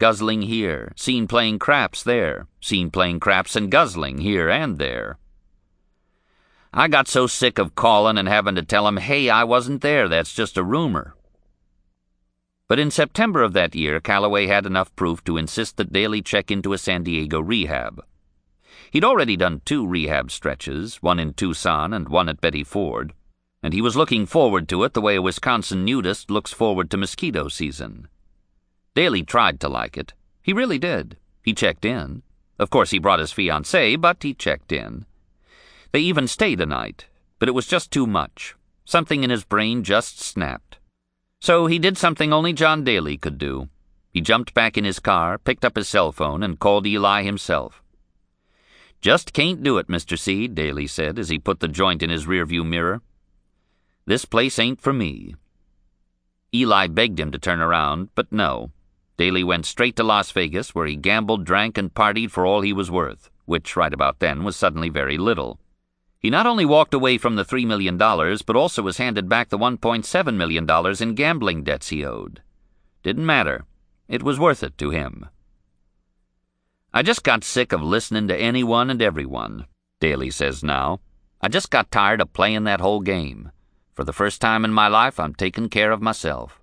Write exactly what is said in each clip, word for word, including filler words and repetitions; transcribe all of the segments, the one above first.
guzzling here, seen playing craps there, seen playing craps and guzzling here and there. I got so sick of calling and having to tell him, hey, I wasn't there, that's just a rumor. But in September of that year, Callaway had enough proof to insist that Daly check into a San Diego rehab. He'd already done two rehab stretches, one in Tucson and one at Betty Ford, and he was looking forward to it the way a Wisconsin nudist looks forward to mosquito season. Daly tried to like it. He really did. He checked in. Of course, he brought his fiancée, but he checked in. They even stayed a night, but it was just too much. Something in his brain just snapped. So he did something only John Daly could do. He jumped back in his car, picked up his cell phone, and called Eli himself. "Just can't do it, Mister C," Daly said as he put the joint in his rearview mirror. "This place ain't for me." Eli begged him to turn around, but no. Daly went straight to Las Vegas, where he gambled, drank, and partied for all he was worth, which right about then was suddenly very little. He not only walked away from the three million dollars, but also was handed back the one point seven million dollars in gambling debts he owed. Didn't matter. It was worth it to him. "I just got sick of listening to anyone and everyone," Daly says now. "I just got tired of playing that whole game. For the first time in my life, I'm taking care of myself."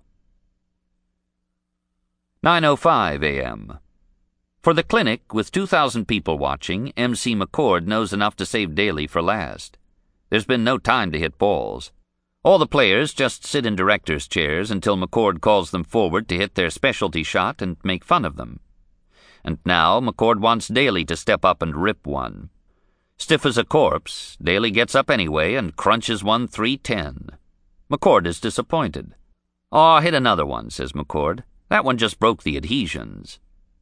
nine oh five a m For the clinic, with two thousand people watching, M C McCord knows enough to save Daly for last. There's been no time to hit balls. All the players just sit in directors' chairs until McCord calls them forward to hit their specialty shot and make fun of them. And now McCord wants Daly to step up and rip one. Stiff as a corpse, Daly gets up anyway and crunches one three ten. McCord is disappointed. "Aw, hit another one," says McCord. "That one just broke the adhesions."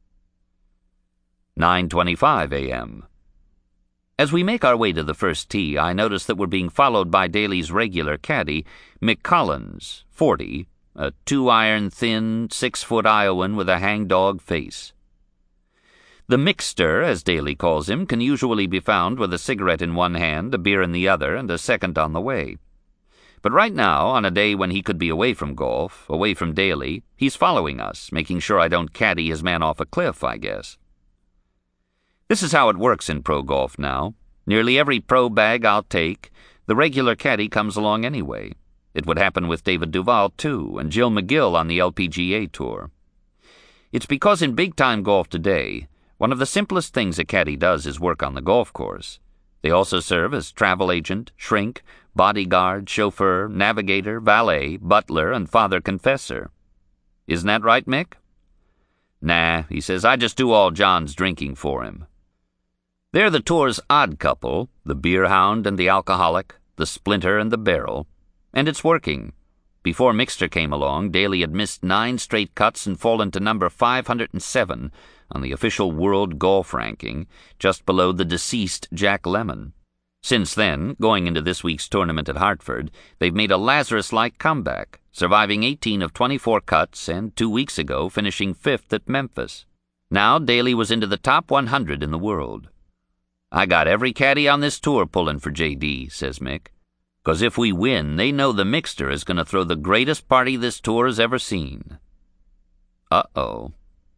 nine twenty-five a m As we make our way to the first tee, I notice that we're being followed by Daly's regular caddy, Mick Collins, forty, a two-iron, thin, six-foot Iowan with a hangdog face. The Mickster, as Daly calls him, can usually be found with a cigarette in one hand, a beer in the other, and a second on the way. But right now, on a day when he could be away from golf, away from Daly, he's following us, making sure I don't caddy his man off a cliff, I guess. This is how it works in pro golf now. Nearly every pro bag I'll take, the regular caddy comes along anyway. It would happen with David Duval, too, and Jill McGill on the L P G A Tour. It's because in big-time golf today, one of the simplest things a caddy does is work on the golf course. They also serve as travel agent, shrink, bodyguard, chauffeur, navigator, valet, butler, and father confessor. Isn't that right, Mick? Nah, he says, I just do all John's drinking for him. They're the tour's odd couple, the beer hound and the alcoholic, the splinter and the barrel. And it's working. Before Mixter came along, Daly had missed nine straight cuts and fallen to number five hundred seven on the official world golf ranking, just below the deceased Jack Lemmon. Since then, going into this week's tournament at Hartford, they've made a Lazarus-like comeback, surviving eighteen of twenty-four cuts and two weeks ago finishing fifth at Memphis. Now Daly was into the top one hundred in the world. "I got every caddy on this tour pulling for J D, says Mick. "'Cause if we win, they know the Mixter is going to throw the greatest party this tour has ever seen." Uh-oh.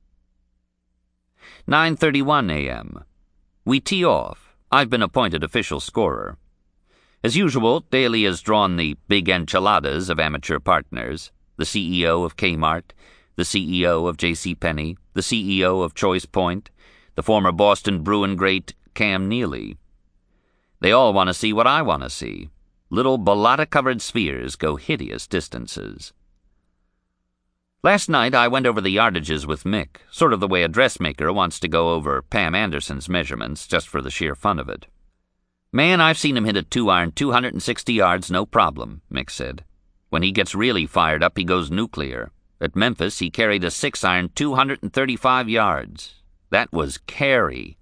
nine thirty-one a m We tee off. I've been appointed official scorer. As usual, Daly has drawn the big enchiladas of amateur partners, the C E O of Kmart, the C E O of J C Penney, the C E O of Choice Point, the former Boston Bruin great Cam Neely. They all want to see what I want to see. Little balata-covered spheres go hideous distances. Last night I went over the yardages with Mick, sort of the way a dressmaker wants to go over Pam Anderson's measurements just for the sheer fun of it. "Man, I've seen him hit a two-iron two hundred sixty yards, no problem," Mick said. "When he gets really fired up, he goes nuclear. At Memphis, he carried a six-iron two hundred thirty-five yards. That was carry."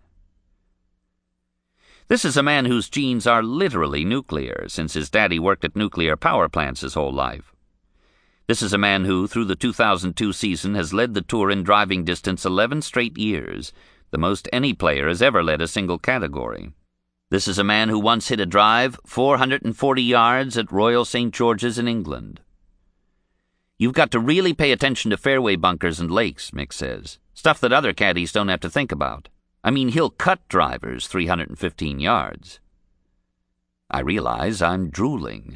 This is a man whose genes are literally nuclear, since his daddy worked at nuclear power plants his whole life. This is a man who, through the two thousand two season, has led the tour in driving distance eleven straight years, the most any player has ever led a single category. This is a man who once hit a drive four hundred forty yards at Royal Saint George's in England. "You've got to really pay attention to fairway bunkers and lakes," Mick says. Stuff that other caddies don't have to think about. I mean, he'll cut drivers three hundred fifteen yards. I realize I'm drooling.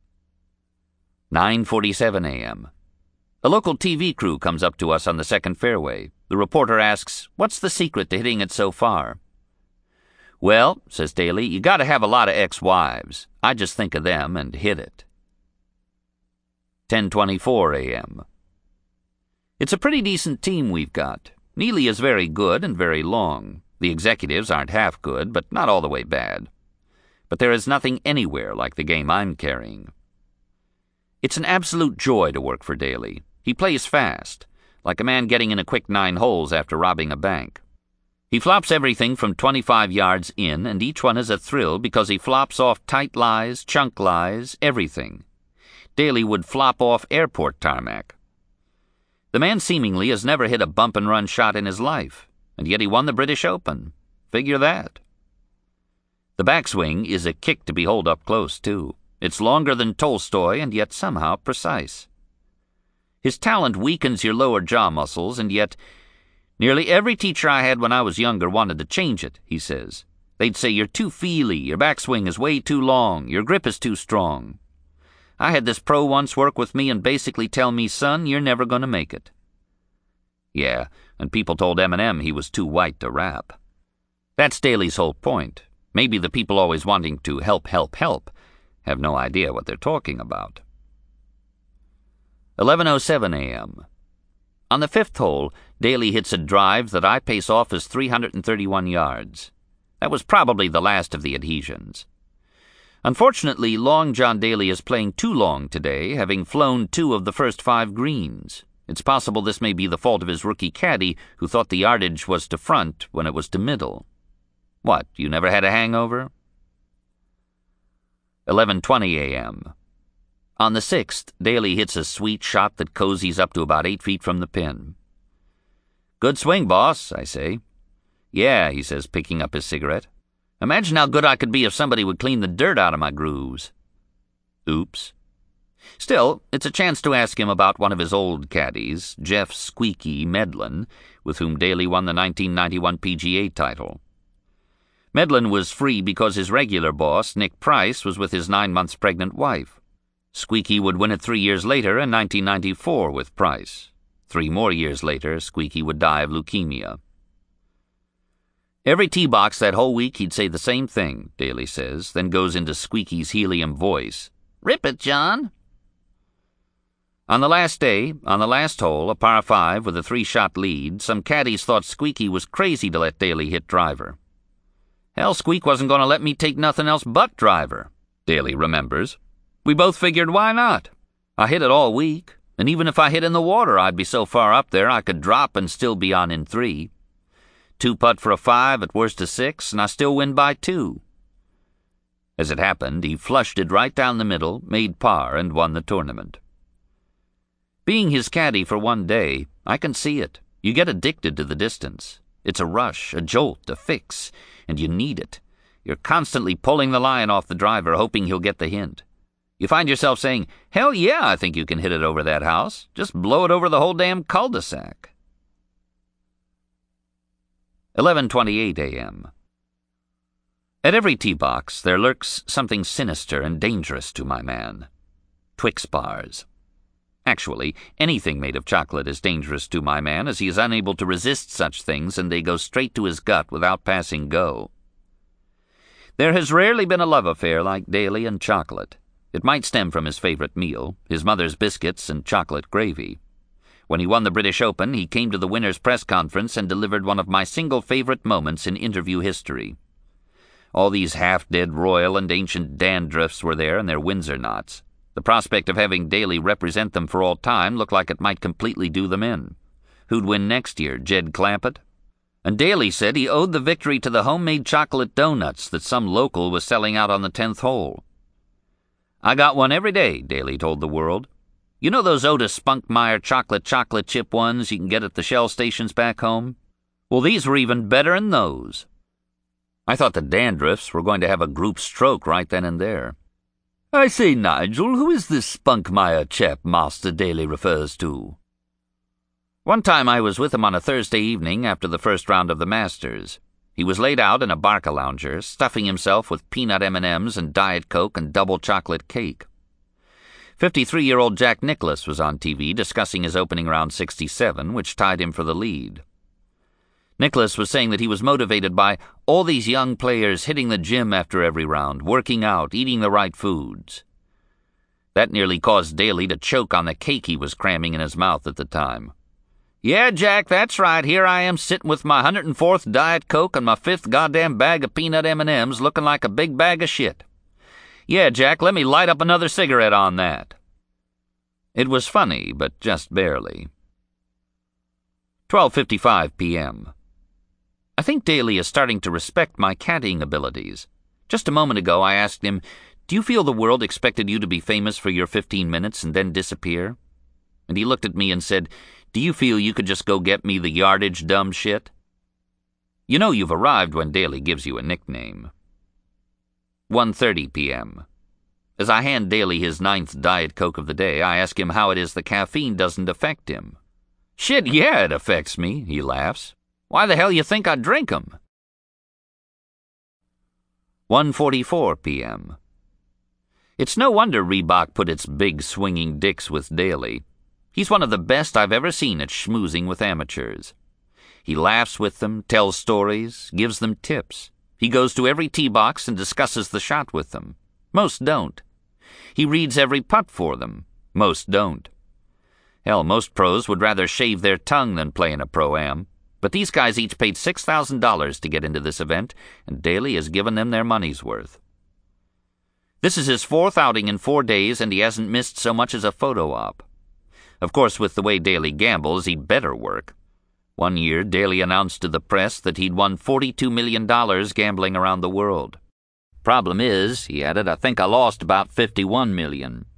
nine forty-seven a.m. A local T V crew comes up to us on the second fairway. The reporter asks, "What's the secret to hitting it so far?" "Well," says Daly, "you gotta have a lot of ex-wives. I just think of them and hit it." ten twenty-four a.m. It's a pretty decent team we've got. Neely is very good and very long. The executives aren't half good, but not all the way bad. But there is nothing anywhere like the game I'm carrying. It's an absolute joy to work for Daly. He plays fast, like a man getting in a quick nine holes after robbing a bank. He flops everything from twenty-five yards in, and each one is a thrill because he flops off tight lies, chunk lies, everything. Daly would flop off airport tarmac. The man seemingly has never hit a bump-and-run shot in his life, and yet he won the British Open. Figure that. The backswing is a kick to behold up close, too. It's longer than Tolstoy and yet somehow precise. His talent weakens your lower jaw muscles, and yet nearly every teacher I had when I was younger wanted to change it, he says. They'd say, "You're too feely, your backswing is way too long, your grip is too strong." I had this pro once work with me and basically tell me, "Son, you're never going to make it." Yeah, and people told Eminem he was too white to rap. That's Daly's whole point. Maybe the people always wanting to help, help, help have no idea what they're talking about. eleven oh seven a.m. On the fifth hole, Daly hits a drive that I pace off as three hundred thirty-one yards. That was probably the last of the adhesions. Unfortunately, Long John Daly is playing too long today, having flown two of the first five greens. It's possible this may be the fault of his rookie caddy, who thought the yardage was to front when it was to middle. What, you never had a hangover? eleven twenty a.m. On the sixth, Daly hits a sweet shot that cozies up to about eight feet from the pin. "Good swing, boss," I say. "Yeah," he says, picking up his cigarette. "Imagine how good I could be if somebody would clean the dirt out of my grooves." Oops. Still, it's a chance to ask him about one of his old caddies, Jeff Squeaky Medlin, with whom Daly won the nineteen ninety-one P G A title. Medlin was free because his regular boss, Nick Price, was with his nine months pregnant wife. Squeaky would win it three years later in nineteen ninety-four with Price. Three more years later, Squeaky would die of leukemia. Every tee box that whole week he'd say the same thing, Daly says, then goes into Squeaky's helium voice. "Rip it, John." On the last day, on the last hole, a par five with a three-shot lead, some caddies thought Squeaky was crazy to let Daly hit driver. "Hell, Squeak wasn't going to let me take nothing else but driver," Daly remembers. "We both figured, why not? I hit it all week, and even if I hit in the water, I'd be so far up there I could drop and still be on in three. Two putt for a five, at worst a six, and I still win by two." As it happened, he flushed it right down the middle, made par, and won the tournament. Being his caddy for one day, I can see it. You get addicted to the distance. It's a rush, a jolt, a fix, and you need it. You're constantly pulling the line off the driver, hoping he'll get the hint. You find yourself saying, "Hell yeah, I think you can hit it over that house. Just blow it over the whole damn cul-de-sac." eleven twenty-eight a.m. At every tee box there lurks something sinister and dangerous to my man. Twix bars. Actually, anything made of chocolate is dangerous to my man, as he is unable to resist such things, and they go straight to his gut without passing go. There has rarely been a love affair like Daly and chocolate. It might stem from his favorite meal, his mother's biscuits and chocolate gravy. When he won the British Open, he came to the winners' press conference and delivered one of my single favorite moments in interview history. All these half-dead royal and ancient dandruffs were there in their Windsor knots. The prospect of having Daly represent them for all time looked like it might completely do them in. Who'd win next year, Jed Clampett? And Daly said he owed the victory to the homemade chocolate donuts that some local was selling out on the tenth hole. "I got one every day," Daly told the world. "You know those Otis Spunkmeyer chocolate chocolate chip ones you can get at the Shell stations back home? Well, these were even better than those." I thought the dandruffs were going to have a group stroke right then and there. "I say, Nigel, who is this Spunkmeyer chap Master Daly refers to?" One time I was with him on a Thursday evening after the first round of the Masters. He was laid out in a Barcalounger, stuffing himself with peanut M and M's and Diet Coke and double chocolate cake. fifty-three-year-old Jack Nicklaus was on T V discussing his opening round sixty-seven, which tied him for the lead. Nicklaus was saying that he was motivated by all these young players hitting the gym after every round, working out, eating the right foods. That nearly caused Daly to choke on the cake he was cramming in his mouth at the time. "Yeah, Jack, that's right. Here I am sitting with my one hundred fourth Diet Coke and my fifth goddamn bag of peanut M and M's looking like a big bag of shit. Yeah, Jack, let me light up another cigarette on that." It was funny, but just barely. twelve fifty-five p m I think Daly is starting to respect my caddying abilities. Just a moment ago I asked him, "Do you feel the world expected you to be famous for your fifteen minutes and then disappear?" And he looked at me and said, "Do you feel you could just go get me the yardage, dumb shit?" You know you've arrived when Daly gives you a nickname. one thirty p m As I hand Daly his ninth Diet Coke of the day, I ask him how it is the caffeine doesn't affect him. "Shit, yeah, it affects me," he laughs. "Why the hell you think I drink 'em?" one forty-four p m It's no wonder Reebok put its big swinging dicks with Daly. He's one of the best I've ever seen at schmoozing with amateurs. He laughs with them, tells stories, gives them tips. He goes to every tee box and discusses the shot with them. Most don't. He reads every putt for them. Most don't. Hell, most pros would rather shave their tongue than play in a Pro-Am. But these guys each paid six thousand dollars to get into this event, and Daly has given them their money's worth. This is his fourth outing in four days, and he hasn't missed so much as a photo op. Of course, with the way Daly gambles, he'd better work. One year, Daly announced to the press that he'd won forty-two million dollars gambling around the world. "Problem is," he added, "I think I lost about fifty-one million dollars.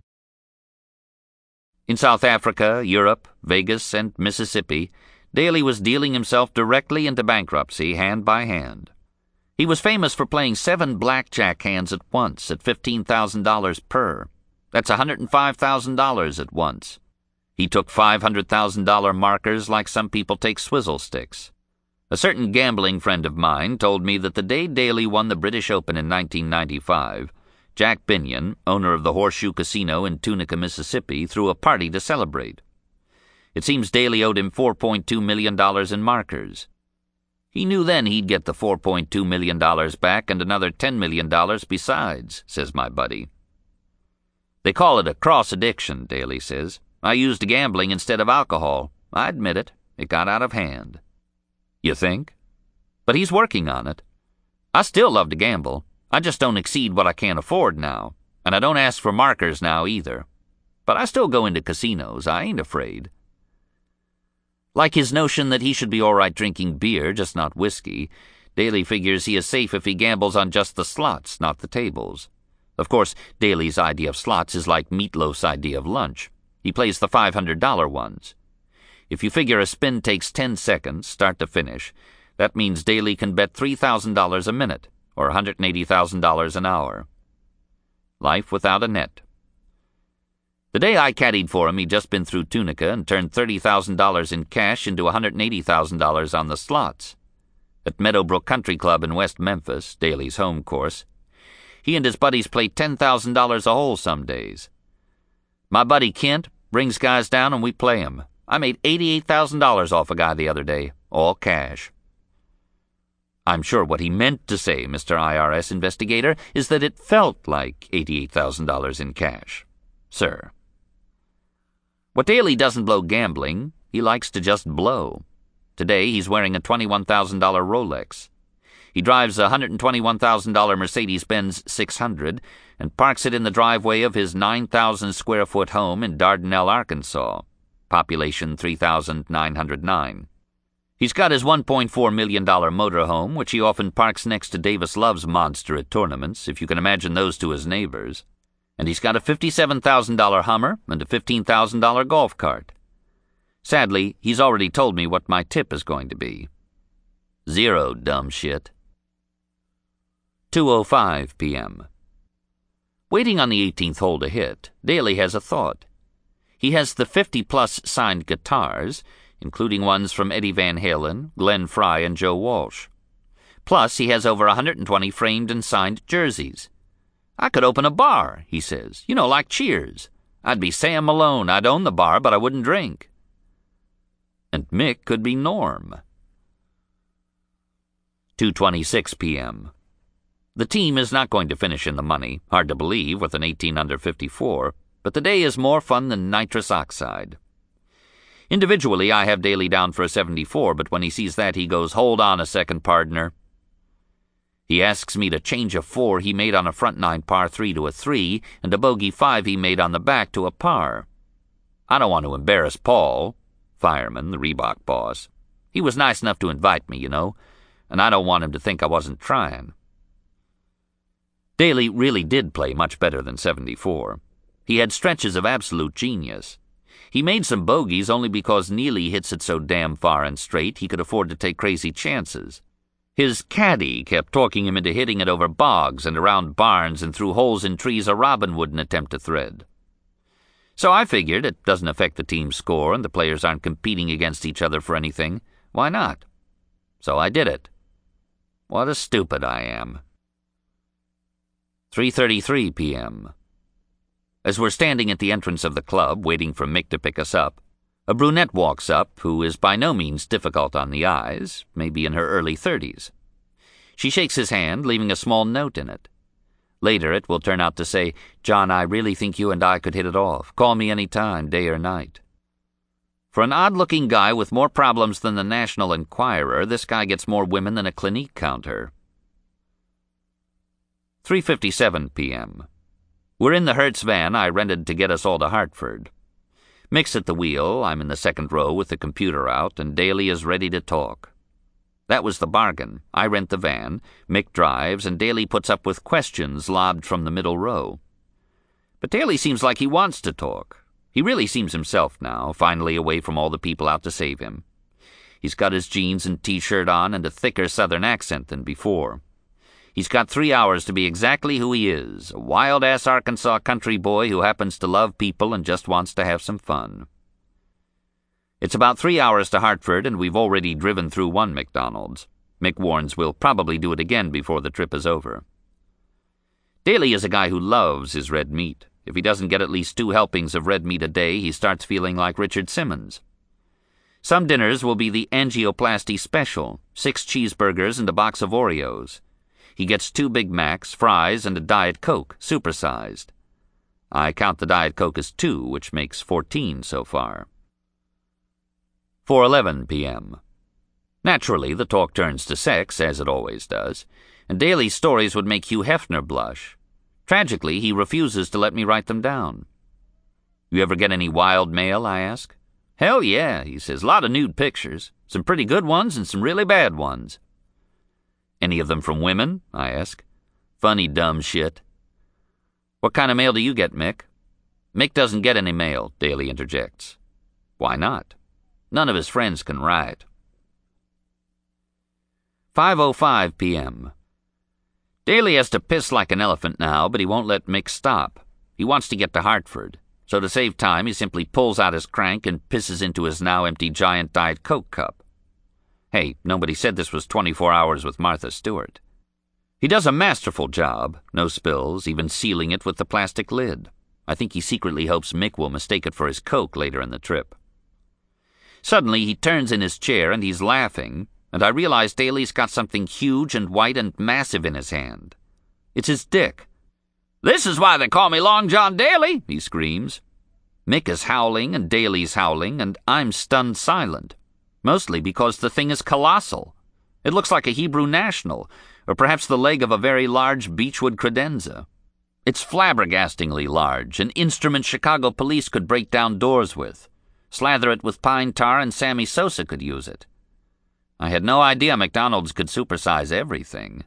In South Africa, Europe, Vegas, and Mississippi, Daly was dealing himself directly into bankruptcy hand by hand. He was famous for playing seven blackjack hands at once at fifteen thousand dollars per. That's one hundred five thousand dollars at once. He took five hundred thousand dollars markers like some people take swizzle sticks. A certain gambling friend of mine told me that the day Daly won the British Open in nineteen ninety-five, Jack Binion, owner of the Horseshoe Casino in Tunica, Mississippi, threw a party to celebrate. It seems Daly owed him four point two million dollars in markers. He knew then he'd get the four point two million dollars back and another ten million dollars besides, says my buddy. They call it a cross-addiction, Daly says. I used gambling instead of alcohol. I admit it. It got out of hand. You think? But he's working on it. I still love to gamble. I just don't exceed what I can't afford now. And I don't ask for markers now either. But I still go into casinos. I ain't afraid. Like his notion that he should be all right drinking beer, just not whiskey, Daly figures he is safe if he gambles on just the slots, not the tables. Of course, Daly's idea of slots is like Meatloaf's idea of lunch. He plays the five hundred dollar ones. If you figure a spin takes ten seconds, start to finish, that means Daly can bet three thousand dollars a minute, or one hundred eighty thousand dollars an hour. Life without a net. The day I caddied for him, he'd just been through Tunica and turned thirty thousand dollars in cash into one hundred eighty thousand dollars on the slots. At Meadowbrook Country Club in West Memphis, Daly's home course, he and his buddies play ten thousand dollars a hole some days. My buddy Kent brings guys down and we play 'em. I made eighty-eight thousand dollars off a guy the other day, all cash. I'm sure what he meant to say, Mister I R S investigator, is that it felt like eighty-eight thousand dollars in cash. Sir. What Daly doesn't blow gambling, he likes to just blow. Today he's wearing a twenty-one thousand dollar Rolex. He drives a one hundred twenty-one thousand dollar Mercedes-Benz six hundred and parks it in the driveway of his nine thousand square foot home in Dardanelle, Arkansas, population three thousand nine hundred nine. He's got his one point four million dollar motorhome, which he often parks next to Davis Love's monster at tournaments, if you can imagine those two as neighbors. And he's got a fifty-seven thousand dollar Hummer and a fifteen thousand dollar golf cart. Sadly, he's already told me what my tip is going to be. Zero, dumb shit. two oh five p m Waiting on the eighteenth hole to hit, Daly has a thought. He has the fifty-plus signed guitars, including ones from Eddie Van Halen, Glenn Frey, and Joe Walsh. Plus, he has over one hundred twenty framed and signed jerseys. I could open a bar, he says, you know, like Cheers. I'd be Sam Malone. I'd own the bar, but I wouldn't drink. And Mick could be Norm. two twenty-six p.m. The team is not going to finish in the money, hard to believe, with an eighteen under fifty-four, but the day is more fun than nitrous oxide. Individually, I have Daly down for a seventy-four, but when he sees that, he goes, "Hold on a second, pardner." He asks me to change a four he made on a front nine par three to a three, and a bogey five he made on the back to a par. I don't want to embarrass Paul, fireman, the Reebok boss. He was nice enough to invite me, you know, and I don't want him to think I wasn't trying. Daly really did play much better than seventy-four. He had stretches of absolute genius. He made some bogeys only because Neely hits it so damn far and straight he could afford to take crazy chances. His caddy kept talking him into hitting it over bogs and around barns and through holes in trees a robin wouldn't attempt to thread. So I figured it doesn't affect the team's score and the players aren't competing against each other for anything. Why not? So I did it. What a stupid I am. three thirty-three p.m. As we're standing at the entrance of the club, waiting for Mick to pick us up, a brunette walks up who is by no means difficult on the eyes, maybe in her early thirties. She shakes his hand, leaving a small note in it. Later it will turn out to say, "John, I really think you and I could hit it off. Call me any time, day or night." For an odd-looking guy with more problems than the National Enquirer, this guy gets more women than a Clinique counter. three fifty-seven p.m. We're in the Hertz van I rented to get us all to Hartford. Mick's at the wheel, I'm in the second row with the computer out, and Daly is ready to talk. That was the bargain. I rent the van, Mick drives, and Daly puts up with questions lobbed from the middle row. But Daly seems like he wants to talk. He really seems himself now, finally away from all the people out to save him. He's got his jeans and T-shirt on and a thicker southern accent than before. He's got three hours to be exactly who he is, a wild-ass Arkansas country boy who happens to love people and just wants to have some fun. It's about three hours to Hartford, and we've already driven through one McDonald's. Mick warns we'll probably do it again before the trip is over. Daly is a guy who loves his red meat. If he doesn't get at least two helpings of red meat a day, he starts feeling like Richard Simmons. Some dinners will be the angioplasty special, six cheeseburgers and a box of Oreos. He gets two Big Macs, fries, and a Diet Coke, supersized. I count the Diet Coke as two, which makes fourteen so far. four eleven p.m. Naturally, the talk turns to sex, as it always does, and Daly's stories would make Hugh Hefner blush. Tragically, he refuses to let me write them down. "You ever get any wild mail?" I ask. "Hell yeah," he says. "Lot of nude pictures. Some pretty good ones and some really bad ones." "Any of them from women?" I ask. "Funny dumb shit." "What kind of mail do you get, Mick?" "Mick doesn't get any mail," Daly interjects. "Why not?" "None of his friends can write." five oh five p.m. Daly has to piss like an elephant now, but he won't let Mick stop. He wants to get to Hartford, so to save time he simply pulls out his crank and pisses into his now empty giant Diet Coke cup. Hey, nobody said this was twenty-four hours with Martha Stewart. He does a masterful job, no spills, even sealing it with the plastic lid. I think he secretly hopes Mick will mistake it for his Coke later in the trip. Suddenly he turns in his chair and he's laughing, and I realize Daly's got something huge and white and massive in his hand. It's his dick. "This is why they call me Long John Daly," he screams. Mick is howling and Daly's howling, and I'm stunned silent. Mostly because the thing is colossal. It looks like a Hebrew national, or perhaps the leg of a very large beechwood credenza. It's flabbergastingly large, an instrument Chicago police could break down doors with. Slather it with pine tar and Sammy Sosa could use it. I had no idea McDonald's could supersize everything.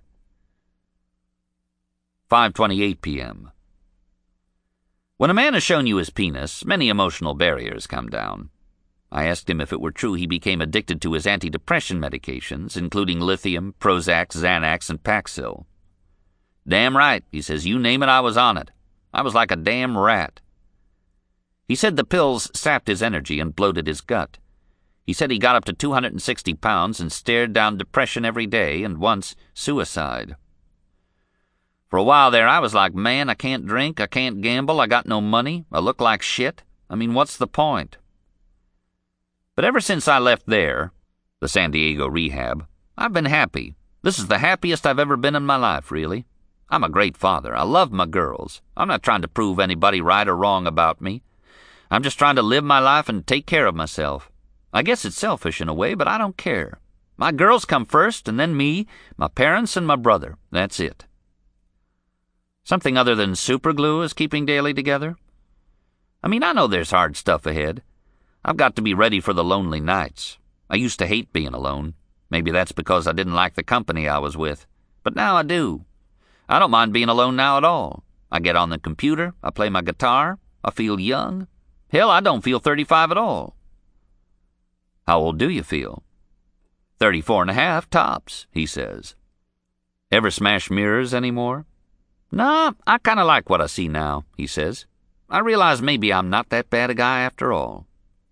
five twenty-eight p.m. When a man has shown you his penis, many emotional barriers come down. I asked him if it were true he became addicted to his antidepressant medications, including lithium, Prozac, Xanax, and Paxil. "Damn right," he says. "You name it, I was on it. I was like a damn rat." He said the pills sapped his energy and bloated his gut. He said he got up to two hundred sixty pounds and stared down depression every day, and once suicide. For a while there, I was like, man, I can't drink, I can't gamble, I got no money, I look like shit. I mean, what's the point? But ever since I left there, the San Diego rehab, I've been happy. This is the happiest I've ever been in my life, really. I'm a great father. I love my girls. I'm not trying to prove anybody right or wrong about me. I'm just trying to live my life and take care of myself. I guess it's selfish in a way, but I don't care. My girls come first, and then me, my parents, and my brother. That's it. Something other than superglue is keeping Daly together? I mean, I know there's hard stuff ahead. I've got to be ready for the lonely nights. I used to hate being alone. Maybe that's because I didn't like the company I was with. But now I do. I don't mind being alone now at all. I get on the computer, I play my guitar, I feel young. Hell, I don't feel thirty-five at all. How old do you feel? Thirty-four and a half, tops, he says. Ever smash mirrors anymore? Nah, I kind of like what I see now, he says. I realize maybe I'm not that bad a guy after all.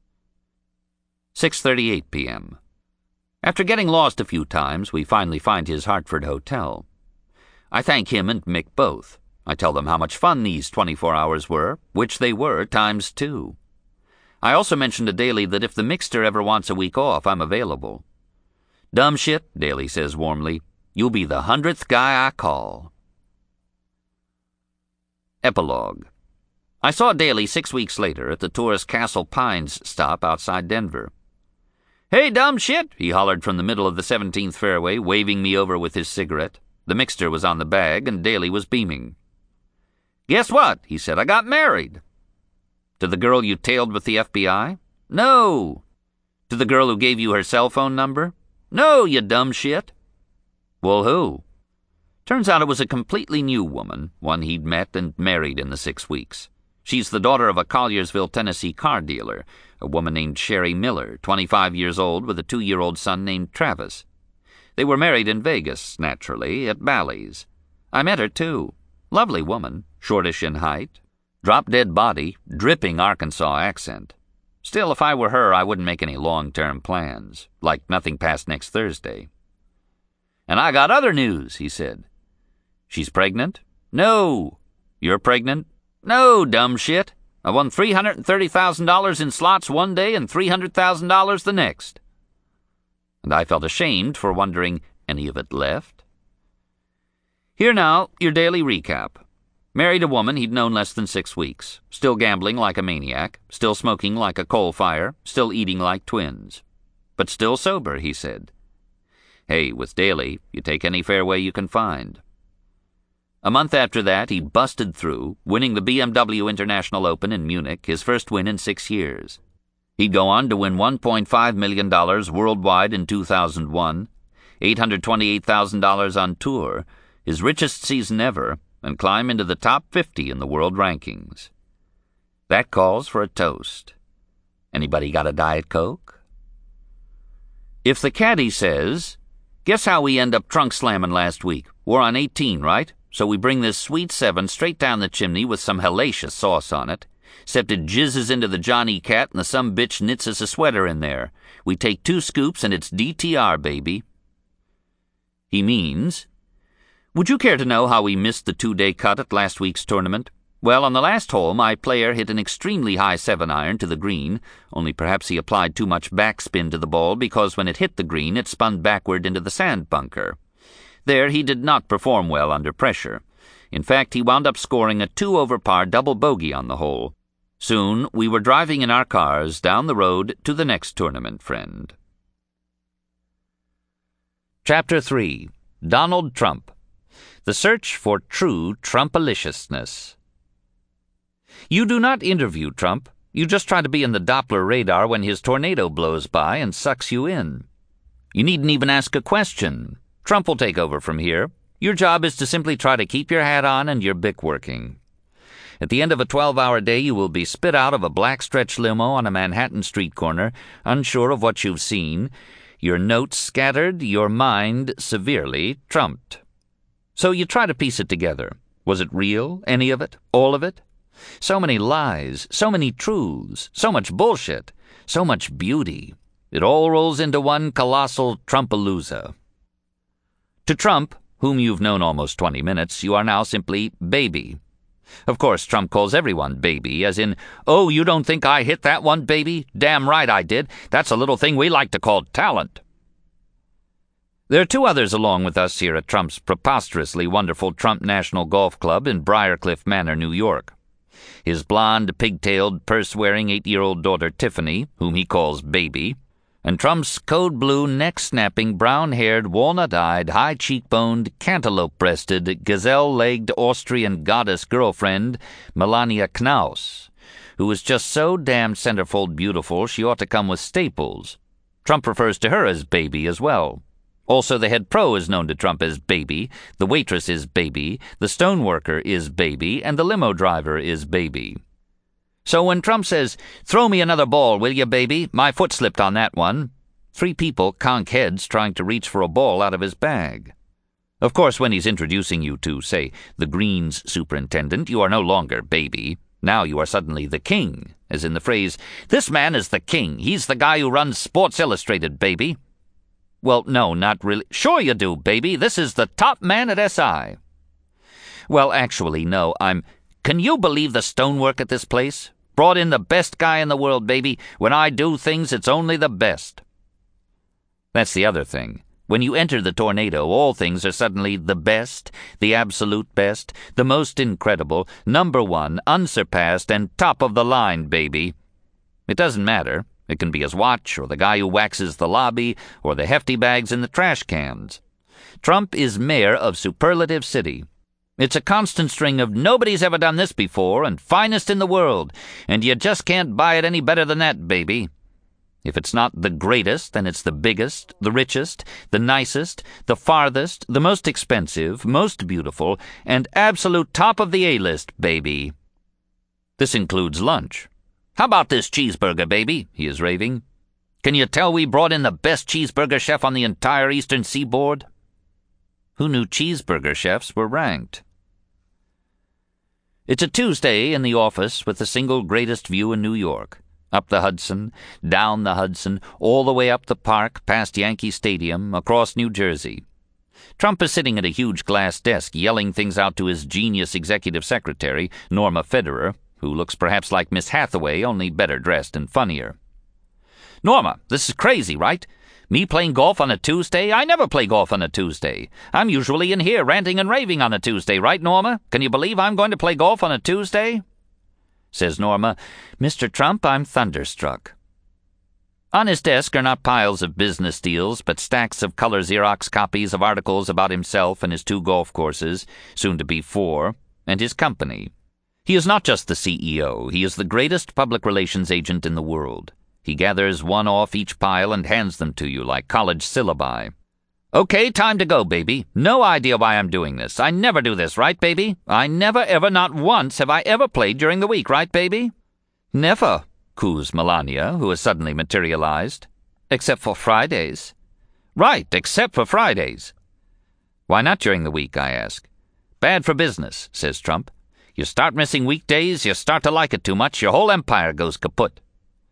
six thirty-eight p.m. After getting lost a few times, we finally find his Hartford hotel. I thank him and Mick both. I tell them how much fun these twenty-four hours were, which they were times two. I also mention to Daly that if the Mixter ever wants a week off, I'm available. Dumb shit, Daly says warmly. You'll be the hundredth guy I call. Epilogue. I saw Daly six weeks later at the tourist Castle Pines stop outside Denver. Hey, dumb shit, he hollered from the middle of the seventeenth fairway, waving me over with his cigarette. The Mixter was on the bag, and Daly was beaming. Guess what? He said. I got married. To the girl you tailed with the F B I? No. To the girl who gave you her cell phone number? No, you dumb shit. Well, who? Turns out it was a completely new woman, one he'd met and married in the six weeks. She's the daughter of a Colliersville, Tennessee car dealer, a woman named Sherry Miller, twenty-five years old, with a two-year-old son named Travis. They were married in Vegas, naturally, at Bally's. I met her, too. Lovely woman, shortish in height, drop-dead body, dripping Arkansas accent. Still, if I were her, I wouldn't make any long-term plans, like nothing past next Thursday. And I got other news, he said. She's pregnant? No. You're pregnant? No, dumb shit. I won three hundred thirty thousand dollars in slots one day and three hundred thousand dollars the next. And I felt ashamed for wondering, any of it left? Here now, your daily recap. Married a woman he'd known less than six weeks. Still gambling like a maniac. Still smoking like a coal fire. Still eating like twins. But still sober, he said. Hey, with Daly, you take any fairway you can find. A month after that, he busted through, winning the B M W International Open in Munich, his first win in six years. He'd go on to win one point five million dollars worldwide in two thousand one, eight hundred twenty-eight thousand dollars on tour, his richest season ever, and climb into the top fifty in the world rankings. That calls for a toast. Anybody got a Diet Coke? If the caddy says, guess how we end up trunk slamming last week? We're on eighteen, right? So we bring this sweet seven straight down the chimney with some hellacious sauce on it. Except it jizzes into the Johnny Cat and the some bitch knits us a sweater in there. We take two scoops and it's D T R, baby. He means, would you care to know how we missed the two-day cut at last week's tournament? Well, on the last hole, my player hit an extremely high seven-iron to the green, only perhaps he applied too much backspin to the ball because when it hit the green, it spun backward into the sand bunker. There, he did not perform well under pressure. In fact, he wound up scoring a two-over-par double bogey on the hole. Soon, we were driving in our cars down the road to the next tournament friend. Chapter three. Donald Trump. The Search for True Trump-aliciousness. You do not interview Trump. You just try to be in the Doppler radar when his tornado blows by and sucks you in. You needn't even ask a question. Trump will take over from here. Your job is to simply try to keep your hat on and your bic working. At the end of a twelve-hour day, you will be spit out of a black stretch limo on a Manhattan street corner, unsure of what you've seen, your notes scattered, your mind severely trumped. So you try to piece it together. Was it real? Any of it? All of it? So many lies, so many truths, so much bullshit, so much beauty. It all rolls into one colossal Trumpalooza. To Trump, whom you've known almost twenty minutes, you are now simply Baby. Of course, Trump calls everyone Baby, as in, "Oh, you don't think I hit that one, Baby? Damn right I did. That's a little thing we like to call talent." There are two others along with us here at Trump's preposterously wonderful Trump National Golf Club in Briarcliff Manor, New York. His blonde, pigtailed, purse-wearing eight-year-old daughter Tiffany, whom he calls Baby, and Trump's code-blue, neck-snapping, brown-haired, walnut-eyed, high-cheekboned, cantaloupe-breasted, gazelle-legged Austrian goddess girlfriend, Melania Knaus, who is just so damn centerfold beautiful she ought to come with staples. Trump refers to her as Baby as well. Also, the head pro is known to Trump as Baby, the waitress is Baby, the stoneworker is Baby, and the limo driver is Baby. So when Trump says, "Throw me another ball, will you, Baby? My foot slipped on that one," three people conk heads trying to reach for a ball out of his bag. Of course, when he's introducing you to, say, the Greens superintendent, you are no longer Baby. Now you are suddenly the king, as in the phrase, "This man is the king. He's the guy who runs Sports Illustrated, Baby." Well, no, not really. "Sure you do, Baby. This is the top man at S I. Well, actually, no, I'm... "Can you believe the stonework at this place? Brought in the best guy in the world, Baby. When I do things, it's only the best." That's the other thing. When you enter the tornado, all things are suddenly the best, the absolute best, the most incredible, number one, unsurpassed, and top of the line, Baby. It doesn't matter. It can be his watch, or the guy who waxes the lobby, or the hefty bags in the trash cans. Trump is mayor of Superlative City. It's a constant string of "nobody's ever done this before" and "finest in the world," and you just can't buy it any better than that, Baby. If it's not the greatest, then it's the biggest, the richest, the nicest, the farthest, the most expensive, most beautiful, and absolute top of the A-list, Baby. This includes lunch. "How about this cheeseburger, Baby?" he is raving. "Can you tell we brought in the best cheeseburger chef on the entire eastern seaboard?" Who knew cheeseburger chefs were ranked? It's a Tuesday in the office with the single greatest view in New York. Up the Hudson, down the Hudson, all the way up the park, past Yankee Stadium, across New Jersey. Trump is sitting at a huge glass desk yelling things out to his genius executive secretary, Norma Federer, who looks perhaps like Miss Hathaway, only better dressed and funnier. "Norma, this is crazy, right? Me playing golf on a Tuesday? I never play golf on a Tuesday. I'm usually in here ranting and raving on a Tuesday, right, Norma? Can you believe I'm going to play golf on a Tuesday?" Says Norma, "Mister Trump, I'm thunderstruck." On his desk are not piles of business deals, but stacks of color Xerox copies of articles about himself and his two golf courses, soon to be four, and his company. He is not just the C E O, he is the greatest public relations agent in the world. He gathers one off each pile and hands them to you like college syllabi. "Okay, time to go, Baby. No idea why I'm doing this. I never do this, right, Baby? I never ever, not once, have I ever played during the week, right, Baby?" "Never," coos Melania, who has suddenly materialized. "Except for Fridays." "Right, except for Fridays." "Why not during the week?" I ask. "Bad for business," says Trump. "You start missing weekdays, you start to like it too much, your whole empire goes kaput."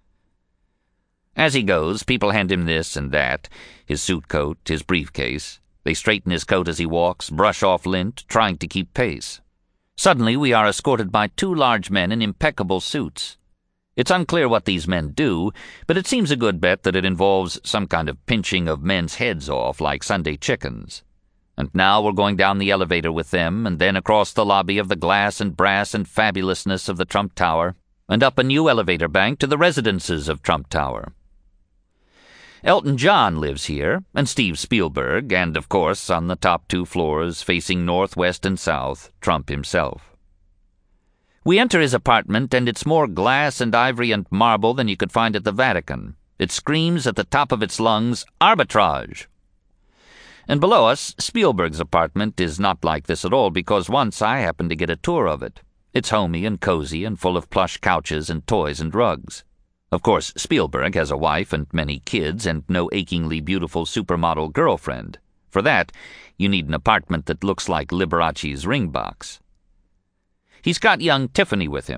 As he goes, people hand him this and that, his suit coat, his briefcase. They straighten his coat as he walks, brush off lint, trying to keep pace. Suddenly we are escorted by two large men in impeccable suits. It's unclear what these men do, but it seems a good bet that it involves some kind of pinching of men's heads off like Sunday chickens. And now we're going down the elevator with them, and then across the lobby of the glass and brass and fabulousness of the Trump Tower, and up a new elevator bank to the residences of Trump Tower. Elton John lives here, and Steve Spielberg, and, of course, on the top two floors, facing north, west, and south, Trump himself. We enter his apartment, and it's more glass and ivory and marble than you could find at the Vatican. It screams at the top of its lungs, "Arbitrage!" And below us, Spielberg's apartment is not like this at all, because once I happened to get a tour of it. It's homey and cozy and full of plush couches and toys and rugs. Of course, Spielberg has a wife and many kids and no achingly beautiful supermodel girlfriend. For that, you need an apartment that looks like Liberace's ring box. He's got young Tiffany with him.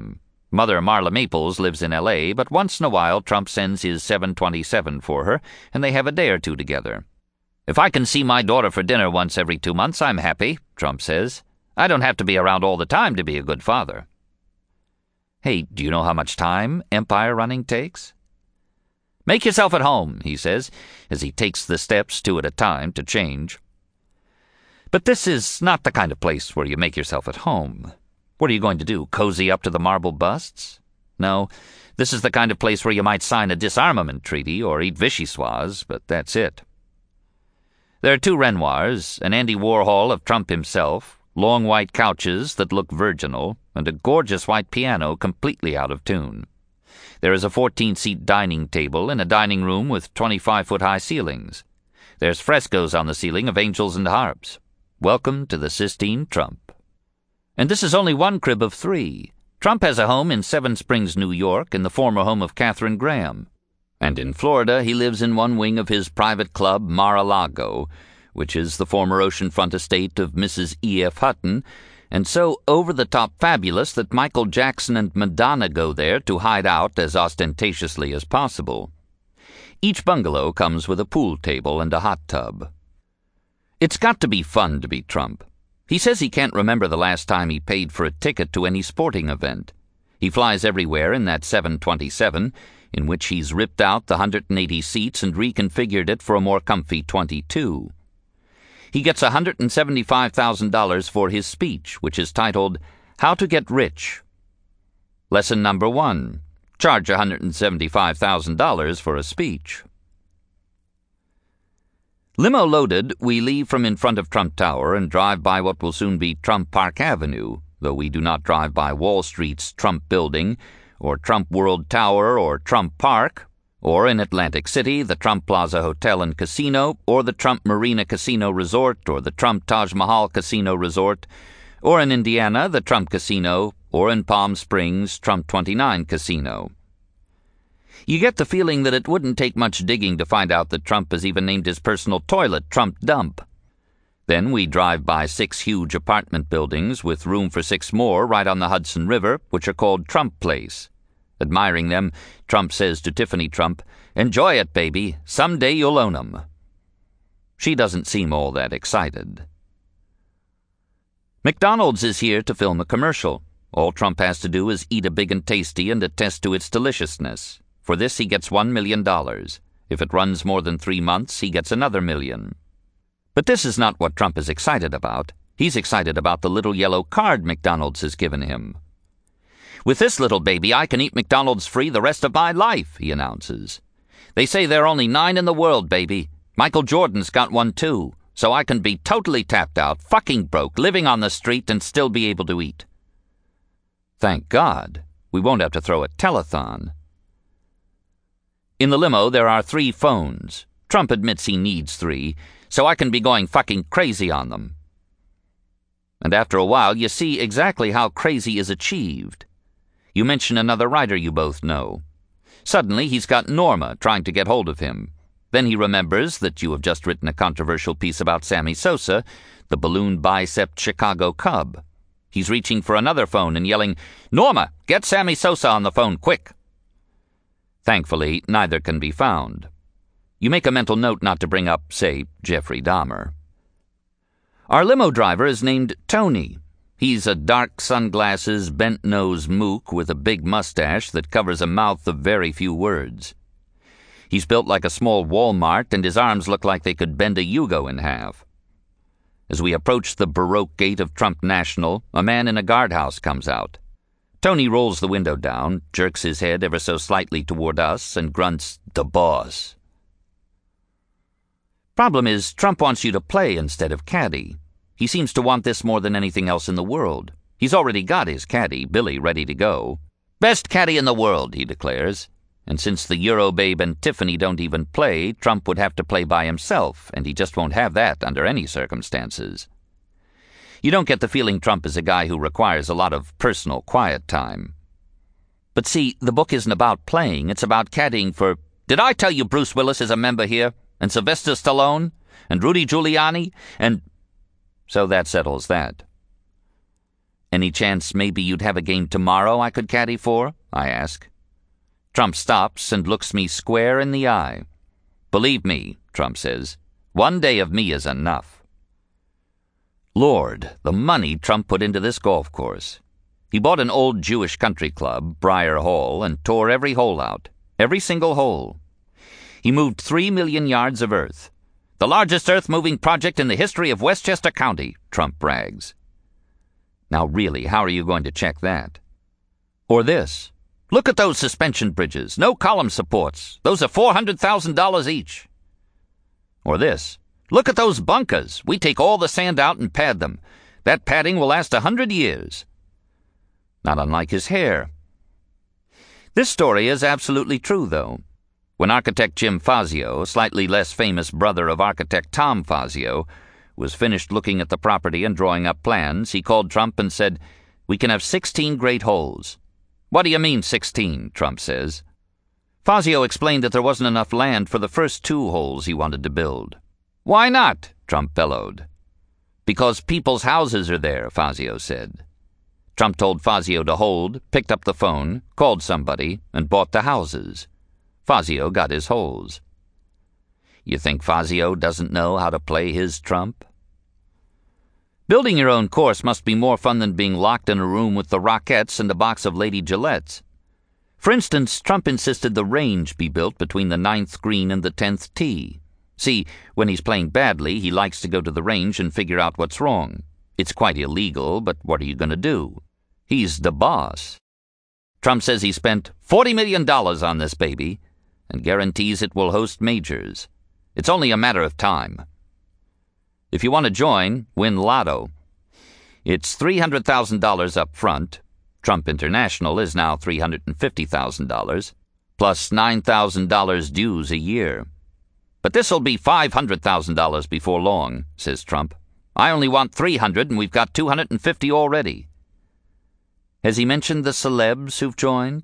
Mother Marla Maples lives in L A, but once in a while Trump sends his seven twenty-seven for her, and they have a day or two together. "If I can see my daughter for dinner once every two months, I'm happy," Trump says. "I don't have to be around all the time to be a good father." Hey, do you know how much time empire running takes? "Make yourself at home," he says, as he takes the steps two at a time to change. But this is not the kind of place where you make yourself at home. What are you going to do, cozy up to the marble busts? No, this is the kind of place where you might sign a disarmament treaty or eat vichyssoise, but that's it. There are two Renoirs, an Andy Warhol of Trump himself, long white couches that look virginal, and a gorgeous white piano completely out of tune. There is a fourteen-seat dining table in a dining room with twenty-five-foot-high ceilings. There's frescoes on the ceiling of angels and harps. Welcome to the Sistine Trump. And this is only one crib of three. Trump has a home in Seven Springs, New York, in the former home of Katharine Graham. And in Florida, he lives in one wing of his private club, Mar-a-Lago, which is the former oceanfront estate of Missus E F Hutton, and so over-the-top fabulous that Michael Jackson and Madonna go there to hide out as ostentatiously as possible. Each bungalow comes with a pool table and a hot tub. It's got to be fun to be Trump. He says he can't remember the last time he paid for a ticket to any sporting event. He flies everywhere in that seven twenty-seven, in which he's ripped out the one hundred eighty seats and reconfigured it for a more comfy twenty-two. He gets one hundred seventy-five thousand dollars for his speech, which is titled, How to Get Rich. Lesson number one, charge one hundred seventy-five thousand dollars for a speech. Limo loaded, we leave from in front of Trump Tower and drive by what will soon be Trump Park Avenue, though we do not drive by Wall Street's Trump Building, or Trump World Tower, or Trump Park, or in Atlantic City, the Trump Plaza Hotel and Casino, or the Trump Marina Casino Resort, or the Trump Taj Mahal Casino Resort, or in Indiana, the Trump Casino, or in Palm Springs, Trump twenty-nine Casino. You get the feeling that it wouldn't take much digging to find out that Trump has even named his personal toilet Trump Dump. Then we drive by six huge apartment buildings with room for six more right on the Hudson River, which are called Trump Place. Admiring them, Trump says to Tiffany Trump, "Enjoy it, baby. Someday you'll own 'em." She doesn't seem all that excited. McDonald's is here to film a commercial. All Trump has to do is eat a Big and Tasty and attest to its deliciousness. For this he gets one million dollars. If it runs more than three months, he gets another million. But this is not what Trump is excited about. He's excited about the little yellow card McDonald's has given him. "With this little baby, I can eat McDonald's free the rest of my life," he announces. "They say there are only nine in the world, baby. Michael Jordan's got one too, so I can be totally tapped out, fucking broke, living on the street and still be able to eat." Thank God, we won't have to throw a telethon. In the limo, there are three phones. Trump admits he needs three, so I can be going fucking crazy on them. And after a while, you see exactly how crazy is achieved. You mention another writer you both know. Suddenly, he's got Norma trying to get hold of him. Then he remembers that you have just written a controversial piece about Sammy Sosa, the balloon-bicepped Chicago Cub. He's reaching for another phone and yelling, "Norma, get Sammy Sosa on the phone, quick!" Thankfully, neither can be found. You make a mental note not to bring up, say, Jeffrey Dahmer. Our limo driver is named Tony. He's a dark sunglasses, bent-nosed mook with a big mustache that covers a mouth of very few words. He's built like a small Walmart, and his arms look like they could bend a Yugo in half. As we approach the Baroque gate of Trump National, a man in a guardhouse comes out. Tony rolls the window down, jerks his head ever so slightly toward us, and grunts, "The boss." Problem is, Trump wants you to play instead of caddy. He seems to want this more than anything else in the world. He's already got his caddy, Billy, ready to go. "Best caddy in the world," he declares. And since the Eurobabe and Tiffany don't even play, Trump would have to play by himself, and he just won't have that under any circumstances. You don't get the feeling Trump is a guy who requires a lot of personal quiet time. But see, the book isn't about playing, it's about caddying for, "Did I tell you Bruce Willis is a member here? And Sylvester Stallone? And Rudy Giuliani? And..." So that settles that. Any chance maybe you'd have a game tomorrow I could caddy for? I ask. Trump stops and looks me square in the eye. Believe me, Trump says, one day of me is enough. Lord, the money Trump put into this golf course. He bought an old Jewish country club, Briar Hall, and tore every hole out, every single hole. He moved three million yards of earth. The largest earth-moving project in the history of Westchester County, Trump brags. Now really, how are you going to check that? Or this. Look at those suspension bridges, no column supports. Those are four hundred thousand dollars each. Or this. Look at those bunkers. We take all the sand out and pad them. That padding will last a hundred years. Not unlike his hair. This story is absolutely true, though. When architect Jim Fazio, slightly less famous brother of architect Tom Fazio, was finished looking at the property and drawing up plans, he called Trump and said, "We can have sixteen great holes." "What do you mean, sixteen?" Trump says. Fazio explained that there wasn't enough land for the first two holes he wanted to build. "Why not?" Trump bellowed. "Because people's houses are there," Fazio said. Trump told Fazio to hold, picked up the phone, called somebody, and bought the houses. Fazio got his holes. You think Fazio doesn't know how to play his trump? Building your own course must be more fun than being locked in a room with the Rockettes and a box of Lady Gillettes. For instance, Trump insisted the range be built between the ninth green and the tenth tee. See, when he's playing badly, he likes to go to the range and figure out what's wrong. It's quite illegal, but what are you going to do? He's the boss. Trump says he spent forty million dollars on this baby and guarantees it will host majors. It's only a matter of time. If you want to join, win Lotto. It's three hundred thousand dollars up front. Trump International is now three hundred fifty thousand dollars, plus nine thousand dollars dues a year. But this'll be five hundred thousand dollars before long, says Trump. I only want three hundred and we've got two hundred fifty already. Has he mentioned the celebs who've joined?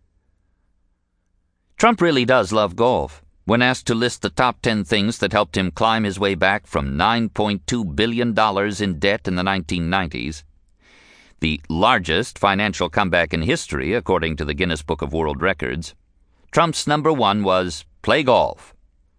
Trump really does love golf. When asked to list the top ten things that helped him climb his way back from nine point two billion dollars in debt in the nineteen nineties, the largest financial comeback in history according to the Guinness Book of World Records, Trump's number one was play golf.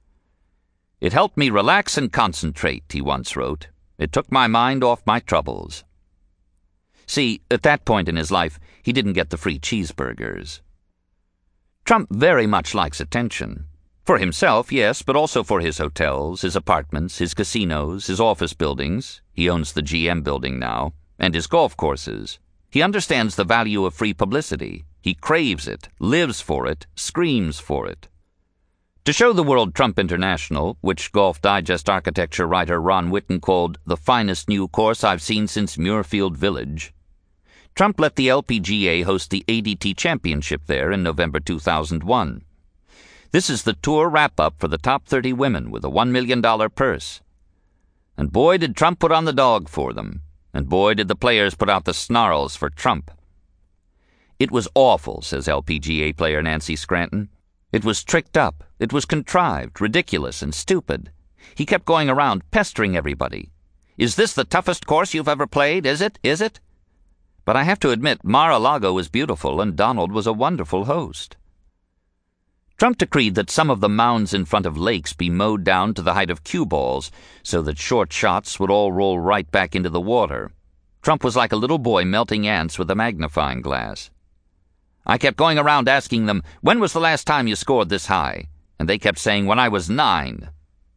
It helped me relax and concentrate, he once wrote. It took my mind off my troubles. See, at that point in his life, he didn't get the free cheeseburgers. Trump very much likes attention. For himself, yes, but also for his hotels, his apartments, his casinos, his office buildings — he owns the G M building now — and his golf courses. He understands the value of free publicity. He craves it, lives for it, screams for it. To show the world Trump International, which Golf Digest architecture writer Ron Whitten called the finest new course I've seen since Muirfield Village, Trump let the L P G A host the A D T Championship there in November two thousand one. This is the tour wrap-up for the top thirty women with a one million dollars purse. And boy did Trump put on the dog for them, and boy did the players put out the snarls for Trump. It was awful, says L P G A player Nancy Scranton. It was tricked up, it was contrived, ridiculous, and stupid. He kept going around pestering everybody. Is this the toughest course you've ever played? Is it? Is it? But I have to admit, Mar-a-Lago was beautiful and Donald was a wonderful host. Trump decreed that some of the mounds in front of lakes be mowed down to the height of cue balls so that short shots would all roll right back into the water. Trump was like a little boy melting ants with a magnifying glass. I kept going around asking them, when was the last time you scored this high? And they kept saying, when I was nine.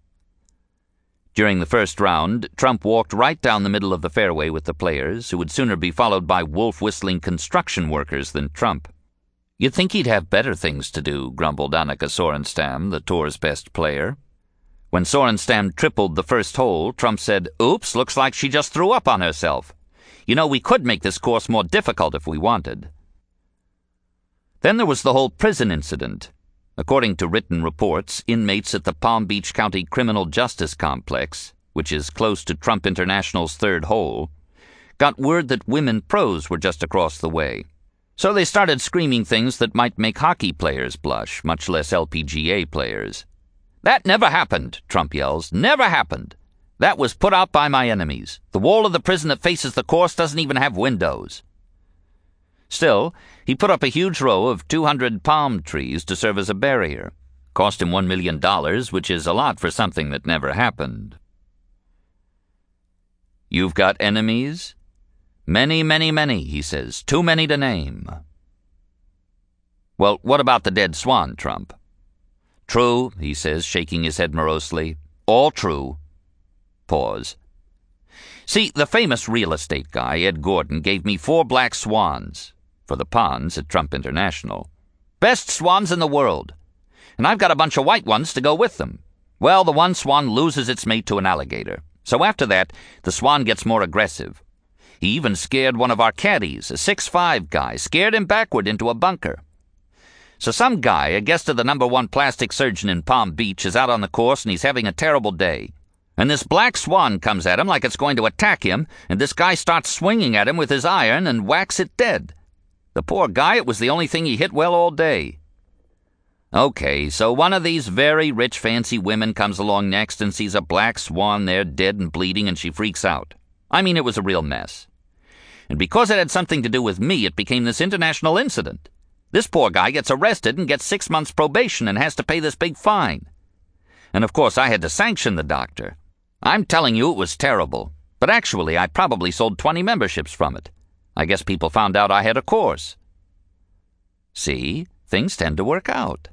During the first round, Trump walked right down the middle of the fairway with the players, who would sooner be followed by wolf-whistling construction workers than Trump. You'd think he'd have better things to do, grumbled Annika Sorenstam, the tour's best player. When Sorenstam tripled the first hole, Trump said, "Oops, looks like she just threw up on herself. You know, we could make this course more difficult if we wanted." Then there was the whole prison incident. According to written reports, inmates at the Palm Beach County Criminal Justice Complex, which is close to Trump International's third hole, got word that women pros were just across the way. So they started screaming things that might make hockey players blush, much less L P G A players. "That never happened," Trump yells. "Never happened. That was put out by my enemies. The wall of the prison that faces the course doesn't even have windows. Still, he put up a huge row of two hundred palm trees to serve as a barrier. Cost him one million dollars, which is a lot for something that never happened. You've got enemies? Many, many, many, he says. Too many to name. Well, what about the dead swan, Trump? True, he says, shaking his head morosely. All true. Pause. See, the famous real estate guy, Ed Gordon, gave me four black swans for the ponds at Trump International. Best swans in the world. And I've got a bunch of white ones to go with them. Well, the one swan loses its mate to an alligator. So after that, the swan gets more aggressive. He even scared one of our caddies, a six foot five guy, scared him backward into a bunker. So some guy, a guest of the number one plastic surgeon in Palm Beach, is out on the course and he's having a terrible day. And this black swan comes at him like it's going to attack him, and this guy starts swinging at him with his iron and whacks it dead. The poor guy, it was the only thing he hit well all day. Okay, so one of these very rich fancy women comes along next and sees a black swan there dead and bleeding, and she freaks out. I mean, it was a real mess. And because it had something to do with me, it became this international incident. This poor guy gets arrested and gets six months probation and has to pay this big fine. And of course I had to sanction the doctor. I'm telling you it was terrible, but actually I probably sold twenty memberships from it. I guess people found out I had a course. See, things tend to work out.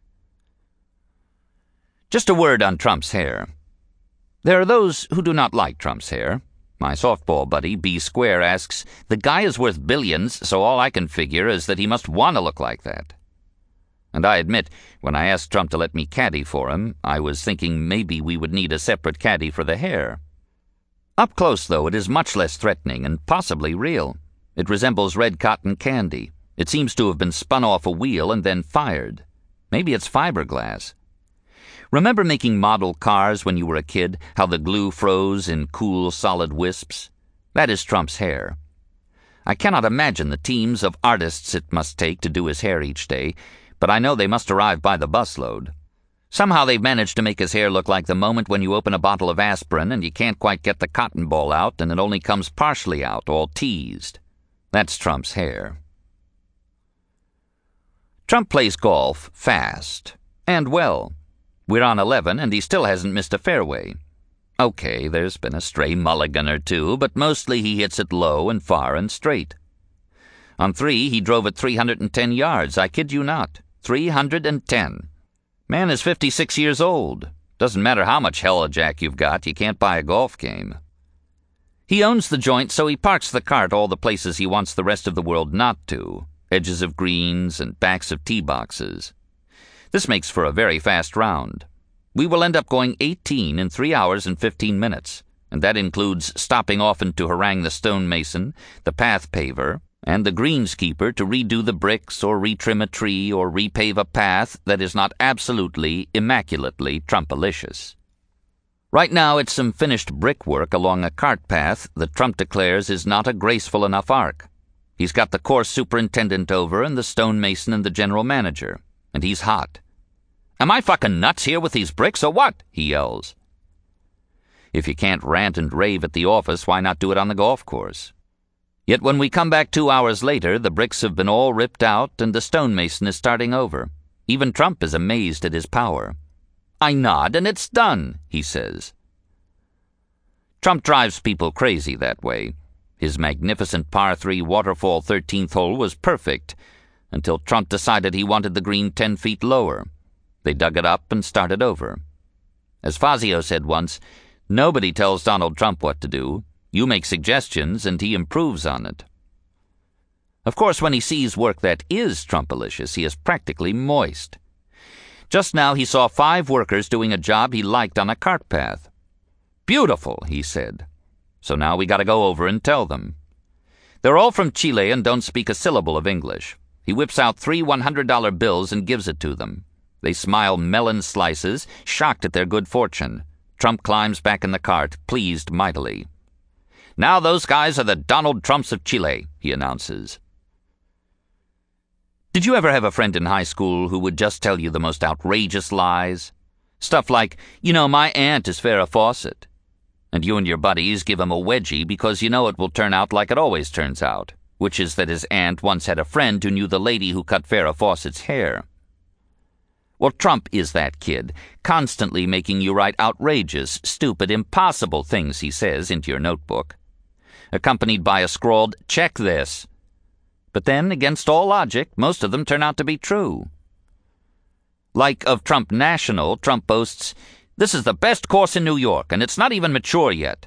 Just a word on Trump's hair. There are those who do not like Trump's hair. My softball buddy, B Square, asks, the guy is worth billions, so all I can figure is that he must want to look like that. And I admit, when I asked Trump to let me caddy for him, I was thinking maybe we would need a separate caddy for the hair. Up close, though, it is much less threatening and possibly real. It resembles red cotton candy. It seems to have been spun off a wheel and then fired. Maybe it's fiberglass. Remember making model cars when you were a kid, how the glue froze in cool, solid wisps? That is Trump's hair. I cannot imagine the teams of artists it must take to do his hair each day, but I know they must arrive by the busload. Somehow they've managed to make his hair look like the moment when you open a bottle of aspirin and you can't quite get the cotton ball out and it only comes partially out, all teased. That's Trump's hair. Trump plays golf fast and well. We're on eleven and he still hasn't missed a fairway. Okay, there's been a stray mulligan or two, but mostly he hits it low and far and straight. On three, he drove it three hundred ten yards, I kid you not. three hundred ten. Man is fifty-six years old. Doesn't matter how much hella-jack you've got, you can't buy a golf game. He owns the joint, so he parks the cart all the places he wants the rest of the world not to. Edges of greens and backs of tee boxes. This makes for a very fast round. We will end up going eighteen in three hours and fifteen minutes, and that includes stopping often to harangue the stonemason, the path paver, and the greenskeeper to redo the bricks or retrim a tree or repave a path that is not absolutely, immaculately Trumpalicious. Right now it's some finished brickwork along a cart path that Trump declares is not a graceful enough arc. He's got the course superintendent over and the stonemason and the general manager, and he's hot. Am I fucking nuts here with these bricks or what? He yells. If you can't rant and rave at the office, why not do it on the golf course? Yet when we come back two hours later, the bricks have been all ripped out and the stonemason is starting over. Even Trump is amazed at his power. I nod and it's done, he says. Trump drives people crazy that way. His magnificent par three waterfall thirteenth hole was perfect, until Trump decided he wanted the green ten feet lower. They dug it up and started over. As Fazio said once, nobody tells Donald Trump what to do. You make suggestions and he improves on it. Of course, when he sees work that is Trumpalicious, he is practically moist. Just now he saw five workers doing a job he liked on a cart path. Beautiful, he said. So now we gotta go over and tell them. They're all from Chile and don't speak a syllable of English. He whips out three one hundred dollar bills and gives it to them. They smile melon slices, shocked at their good fortune. Trump climbs back in the cart, pleased mightily. Now those guys are the Donald Trumps of Chile, he announces. Did you ever have a friend in high school who would just tell you the most outrageous lies? Stuff like, you know, my aunt is Farrah Fawcett. And you and your buddies give him a wedgie because you know it will turn out like it always turns out, which is that his aunt once had a friend who knew the lady who cut Farrah Fawcett's hair. Well, Trump is that kid, constantly making you write outrageous, stupid, impossible things, he says, into your notebook, accompanied by a scrawled, "Check this." But then, against all logic, most of them turn out to be true. Like of Trump National, Trump boasts, "This is the best course in New York, and it's not even mature yet."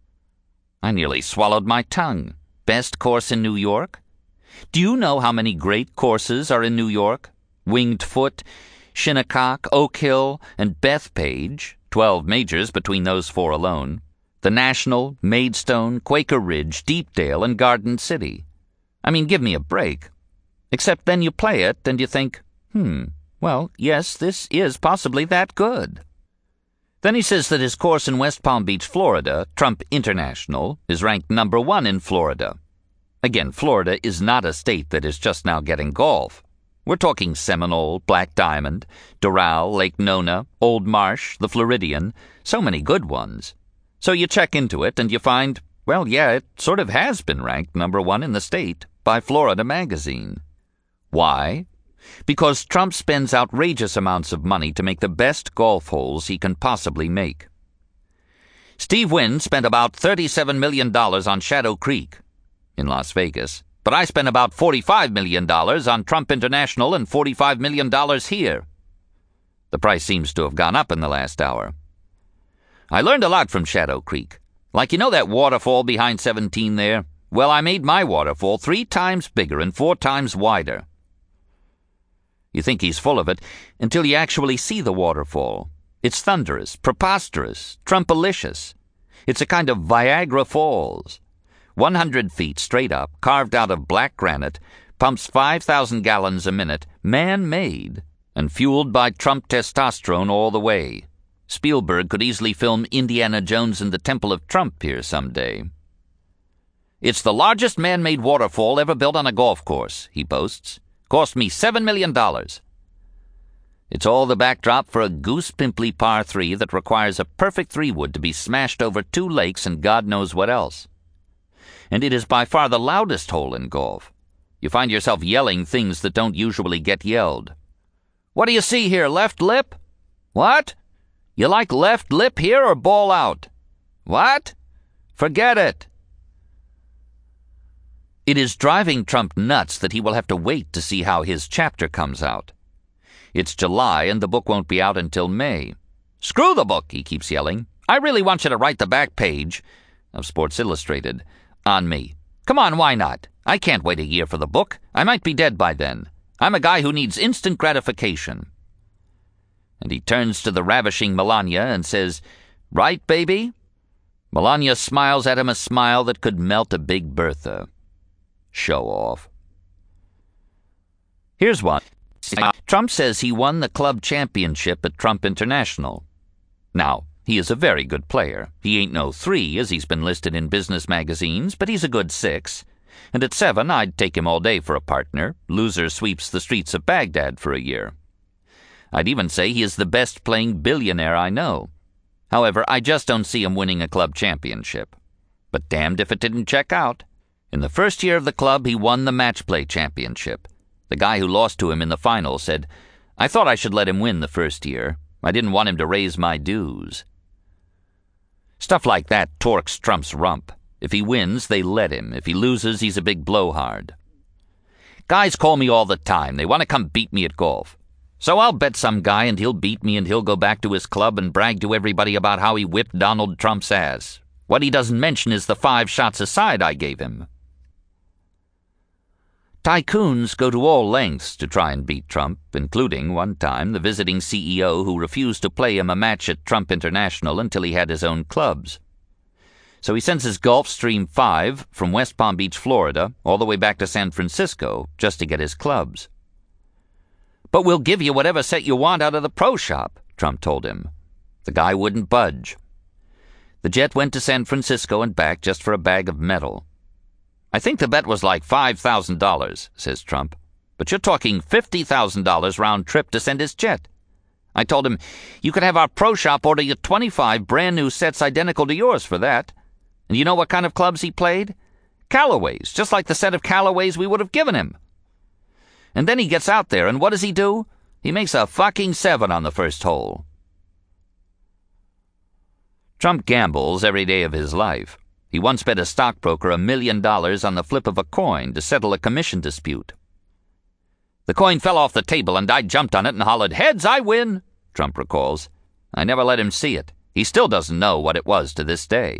I nearly swallowed my tongue. Best course in New York? Do you know how many great courses are in New York? Winged Foot, Shinnecock, Oak Hill, and Bethpage, twelve majors between those four alone, the National, Maidstone, Quaker Ridge, Deepdale, and Garden City. I mean, give me a break. Except then you play it and you think, hmm, well, yes, this is possibly that good. Then he says that his course in West Palm Beach, Florida, Trump International, is ranked number one in Florida. Again, Florida is not a state that is just now getting golf. We're talking Seminole, Black Diamond, Doral, Lake Nona, Old Marsh, the Floridian, so many good ones. So you check into it and you find, well, yeah, it sort of has been ranked number one in the state by Florida Magazine. Why? Because Trump spends outrageous amounts of money to make the best golf holes he can possibly make. Steve Wynn spent about thirty-seven million dollars on Shadow Creek in Las Vegas, but I spent about forty-five million dollars on Trump International and forty-five million dollars here. The price seems to have gone up in the last hour. I learned a lot from Shadow Creek. Like, you know that waterfall behind seventeen there? Well, I made my waterfall three times bigger and four times wider. You think he's full of it until you actually see the waterfall. It's thunderous, preposterous, Trumpalicious. It's a kind of Viagra Falls. One hundred feet straight up, carved out of black granite, pumps five thousand gallons a minute, man-made, and fueled by Trump testosterone all the way. Spielberg could easily film Indiana Jones and the Temple of Trump here someday. It's the largest man-made waterfall ever built on a golf course, he boasts. Cost me seven million dollars. It's all the backdrop for a goose-pimply par three that requires a perfect three-wood to be smashed over two lakes and God knows what else. And it is by far the loudest hole in golf. You find yourself yelling things that don't usually get yelled. What do you see here, left lip? What? You like left lip here or ball out? What? Forget it. It is driving Trump nuts that he will have to wait to see how his chapter comes out. It's July and the book won't be out until May. Screw the book, he keeps yelling. I really want you to write the back page of Sports Illustrated on me. Come on, why not? I can't wait a year for the book. I might be dead by then. I'm a guy who needs instant gratification. And he turns to the ravishing Melania and says, "Right, baby?" Melania smiles at him a smile that could melt a Big Bertha. Show off. Here's one. Trump says he won the club championship at Trump International. Now, he is a very good player. He ain't no three, as he's been listed in business magazines, but he's a good six. And at seven, I'd take him all day for a partner. Loser sweeps the streets of Baghdad for a year. I'd even say he is the best playing billionaire I know. However, I just don't see him winning a club championship. But damned if it didn't check out. In the first year of the club, he won the match play championship. The guy who lost to him in the final said, "I thought I should let him win the first year. I didn't want him to raise my dues." Stuff like that torques Trump's rump. If he wins, they let him. If he loses, he's a big blowhard. Guys call me all the time. They want to come beat me at golf. So I'll bet some guy and he'll beat me and he'll go back to his club and brag to everybody about how he whipped Donald Trump's ass. What he doesn't mention is the five shots aside I gave him. Tycoons go to all lengths to try and beat Trump, including, one time, the visiting C E O who refused to play him a match at Trump International until he had his own clubs. So he sends his Gulfstream five from West Palm Beach, Florida, all the way back to San Francisco just to get his clubs. "But we'll give you whatever set you want out of the pro shop," Trump told him. The guy wouldn't budge. The jet went to San Francisco and back just for a bag of metal. "I think the bet was like five thousand dollars, says Trump. "But you're talking fifty thousand dollars round trip to send his jet. I told him, you could have our pro shop order you twenty-five brand new sets identical to yours for that. And you know what kind of clubs he played? Callaway's, just like the set of Callaway's we would have given him. And then he gets out there, and what does he do? He makes a fucking seven on the first hole. Trump gambles every day of his life. He once bet a stockbroker a million dollars on the flip of a coin to settle a commission dispute. The coin fell off the table and I jumped on it and hollered, "Heads, I win," Trump recalls. I never let him see it. He still doesn't know what it was to this day.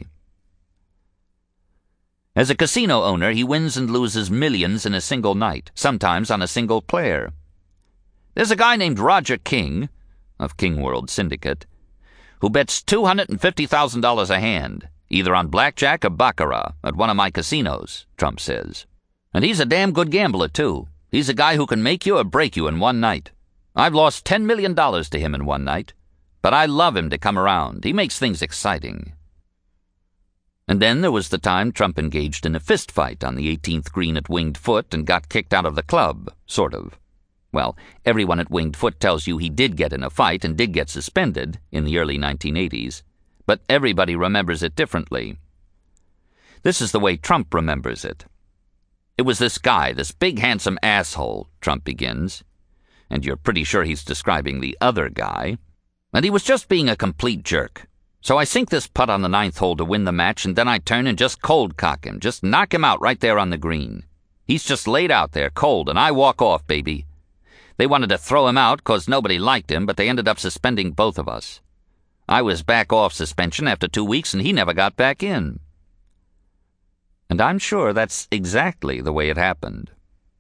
As a casino owner, he wins and loses millions in a single night, sometimes on a single player. There's a guy named Roger King, of King World Syndicate, who bets two hundred fifty thousand dollars a hand, either on blackjack or baccarat, at one of my casinos, Trump says. And he's a damn good gambler, too. He's a guy who can make you or break you in one night. I've lost ten million dollars to him in one night, but I love him to come around. He makes things exciting. And then there was the time Trump engaged in a fist fight on the eighteenth green at Winged Foot and got kicked out of the club, sort of. Well, everyone at Winged Foot tells you he did get in a fight and did get suspended in the early nineteen eighties, but everybody remembers it differently. This is the way Trump remembers it. It was this guy, this big handsome asshole, Trump begins, and you're pretty sure he's describing the other guy, and he was just being a complete jerk. So I sink this putt on the ninth hole to win the match, and then I turn and just cold cock him, just knock him out right there on the green. He's just laid out there, cold, and I walk off, baby. They wanted to throw him out 'cause nobody liked him, but they ended up suspending both of us. I was back off suspension after two weeks, and he never got back in. And I'm sure that's exactly the way it happened.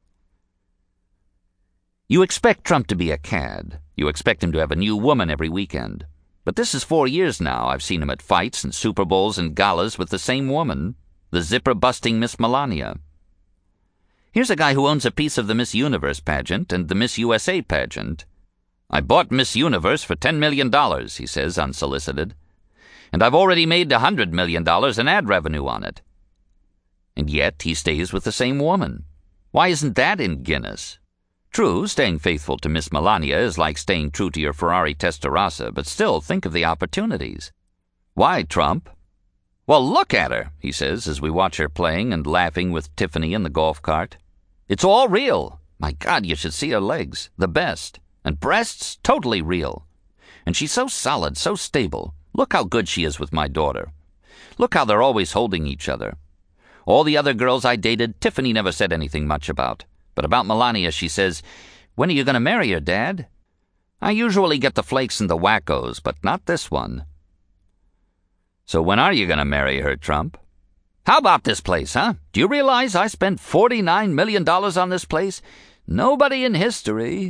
You expect Trump to be a cad. You expect him to have a new woman every weekend. But this is four years now I've seen him at fights and Super Bowls and galas with the same woman, the zipper-busting Miss Melania. Here's a guy who owns a piece of the Miss Universe pageant and the Miss U S A pageant. I bought Miss Universe for ten million dollars, he says, unsolicited. And I've already made one hundred million dollars in ad revenue on it. And yet he stays with the same woman. Why isn't that in Guinness? True, staying faithful to Miss Melania is like staying true to your Ferrari Testarossa, but still think of the opportunities. Why, Trump? Well, look at her, he says, as we watch her playing and laughing with Tiffany in the golf cart. It's all real. My God, you should see her legs. The best. And breasts, totally real. And she's so solid, so stable. Look how good she is with my daughter. Look how they're always holding each other. All the other girls I dated, Tiffany never said anything much about. But about Melania, she says, "When are you going to marry her, Dad?" I usually get the flakes and the wackos, but not this one. So when are you going to marry her, Trump? How about this place, huh? Do you realize I spent forty-nine million dollars on this place? Nobody in history.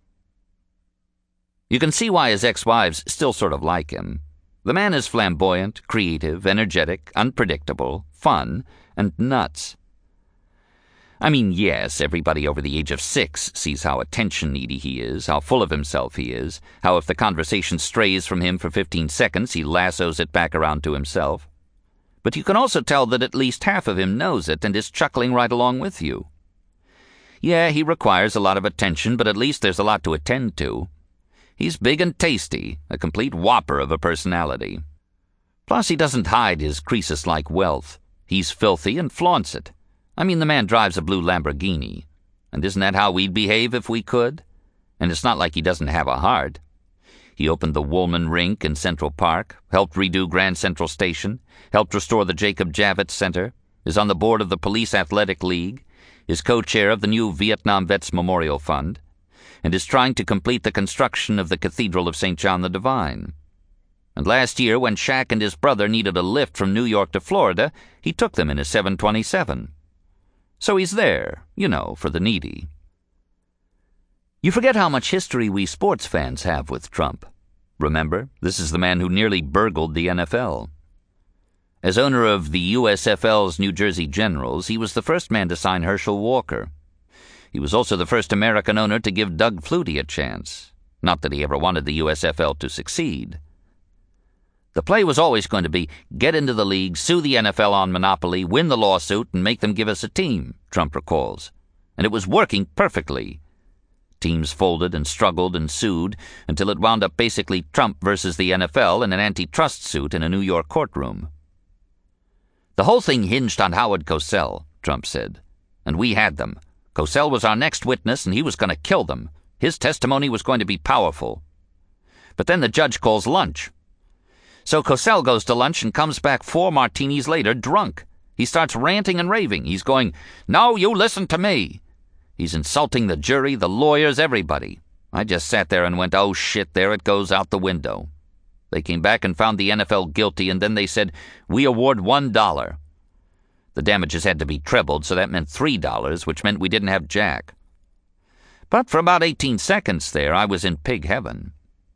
You can see why his ex-wives still sort of like him. The man is flamboyant, creative, energetic, unpredictable, fun, and nuts. I mean, yes, everybody over the age of six sees how attention-needy he is, how full of himself he is, how if the conversation strays from him for fifteen seconds, he lassos it back around to himself. But you can also tell that at least half of him knows it and is chuckling right along with you. Yeah, he requires a lot of attention, but at least there's a lot to attend to. He's big and tasty, a complete whopper of a personality. Plus, he doesn't hide his Croesus-like wealth. He's filthy and flaunts it. I mean, the man drives a blue Lamborghini. And isn't that how we'd behave if we could? And it's not like he doesn't have a heart. He opened the Woolman Rink in Central Park, helped redo Grand Central Station, helped restore the Jacob Javits Center, is on the board of the Police Athletic League, is co-chair of the new Vietnam Vets Memorial Fund, and is trying to complete the construction of the Cathedral of Saint John the Divine. And last year, when Shaq and his brother needed a lift from New York to Florida, he took them in a seven twenty-seven. So he's there, you know, for the needy. You forget how much history we sports fans have with Trump. Remember, this is the man who nearly burgled the N F L. As owner of the U S F L's New Jersey Generals, he was the first man to sign Herschel Walker. He was also the first American owner to give Doug Flutie a chance. Not that he ever wanted the U S F L to succeed. The play was always going to be, get into the league, sue the N F L on monopoly, win the lawsuit, and make them give us a team, Trump recalls. And it was working perfectly. Teams folded and struggled and sued until it wound up basically Trump versus the N F L in an antitrust suit in a New York courtroom. "The whole thing hinged on Howard Cosell," Trump said. "And we had them. Cosell was our next witness, and he was going to kill them. His testimony was going to be powerful. But then the judge calls lunch. So Cosell goes to lunch and comes back four martinis later drunk. He starts ranting and raving. He's going, 'No, you listen to me.' He's insulting the jury, the lawyers, everybody. I just sat there and went, oh shit, there it goes out the window. They came back and found the N F L guilty, and then they said, we award one dollar. The damages had to be trebled, so that meant three dollars, which meant we didn't have jack. But for about eighteen seconds there, I was in pig heaven."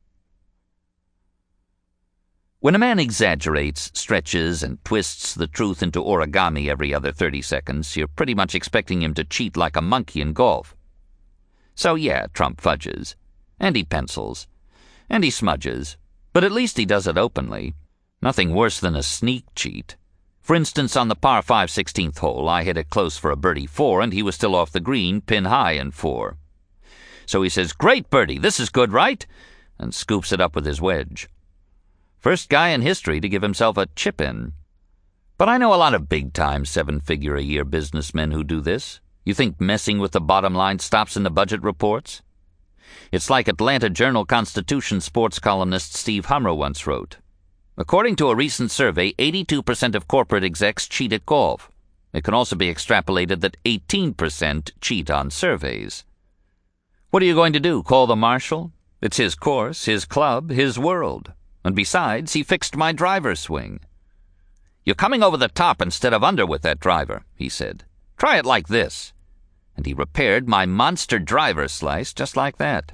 When a man exaggerates, stretches, and twists the truth into origami every other thirty seconds, you're pretty much expecting him to cheat like a monkey in golf. So yeah, Trump fudges. And he pencils. And he smudges. But at least he does it openly. Nothing worse than a sneak cheat. For instance, on the par five sixteenth hole, I hit it close for a birdie four, and he was still off the green, pin high in four. So he says, "Great birdie, this is good, right?" and scoops it up with his wedge. First guy in history to give himself a chip-in. But I know a lot of big-time seven-figure-a-year businessmen who do this. You think messing with the bottom line stops in the budget reports? It's like Atlanta Journal-Constitution sports columnist Steve Hummer once wrote. According to a recent survey, eighty-two percent of corporate execs cheat at golf. It can also be extrapolated that eighteen percent cheat on surveys. What are you going to do, call the marshal? It's his course, his club, his world. And besides, he fixed my driver swing. "You're coming over the top instead of under with that driver," he said. "Try it like this." And he repaired my monster driver slice just like that.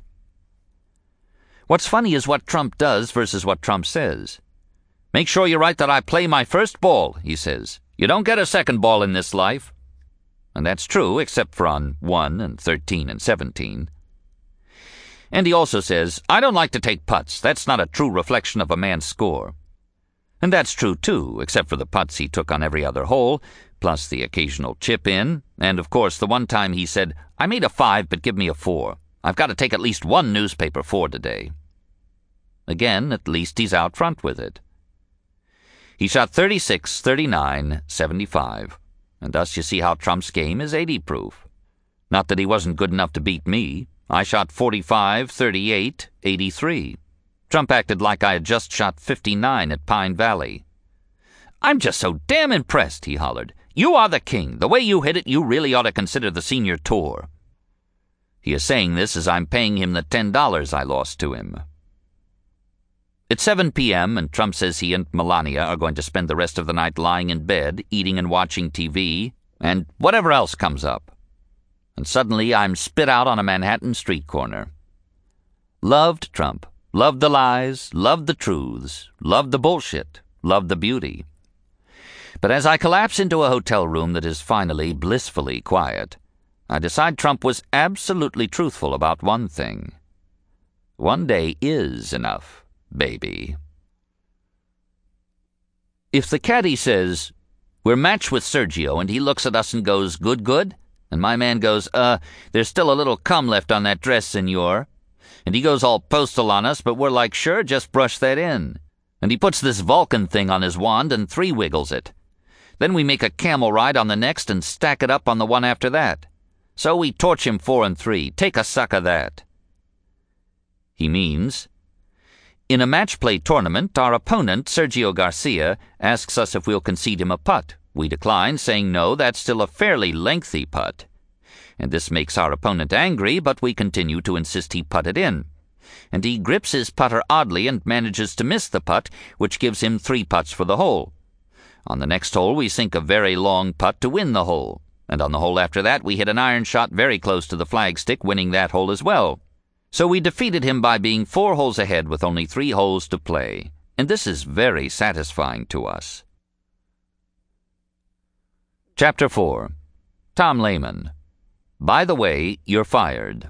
What's funny is what Trump does versus what Trump says. "Make sure you're right that I play my first ball," he says. "You don't get a second ball in this life." And that's true, except for on one and thirteen and seventeen. And he also says, "I don't like to take putts. That's not a true reflection of a man's score." And that's true, too, except for the putts he took on every other hole, plus the occasional chip-in, and, of course, the one time he said, "I made a five, but give me a four. I've got to take at least one newspaper four today." Again, at least he's out front with it. He shot thirty-six, thirty-nine, seventy-five, and thus you see how Trump's game is eighty proof. Not that he wasn't good enough to beat me. I shot forty-five, thirty-eight, eighty-three. Trump acted like I had just shot fifty-nine at Pine Valley. "I'm just so damn impressed," he hollered. "You are the king. The way you hit it, you really ought to consider the senior tour." He is saying this as I'm paying him the ten dollars I lost to him. It's seven p.m., and Trump says he and Melania are going to spend the rest of the night lying in bed, eating and watching T V, and whatever else comes up. And suddenly I'm spit out on a Manhattan street corner. Loved Trump. Loved the lies. Loved the truths. Loved the bullshit. Loved the beauty. But as I collapse into a hotel room that is finally blissfully quiet, I decide Trump was absolutely truthful about one thing. One day is enough, baby. If the caddy says, "We're matched with Sergio," and he looks at us and goes, "Good, good?" And my man goes, uh, "There's still a little cum left on that dress, senor." And he goes all postal on us, but we're like, "Sure, just brush that in." And he puts this Vulcan thing on his wand and three wiggles it. Then we make a camel ride on the next and stack it up on the one after that. So we torch him four and three. Take a suck of that. He means, in a match play tournament, our opponent, Sergio Garcia, asks us if we'll concede him a putt. We decline, saying no, that's still a fairly lengthy putt. And this makes our opponent angry, but we continue to insist he putt it in. And he grips his putter oddly and manages to miss the putt, which gives him three putts for the hole. On the next hole, we sink a very long putt to win the hole. And on the hole after that, we hit an iron shot very close to the flagstick, winning that hole as well. So we defeated him by being four holes ahead with only three holes to play. And this is very satisfying to us. Chapter four. Tom Lehman. By the way, you're fired.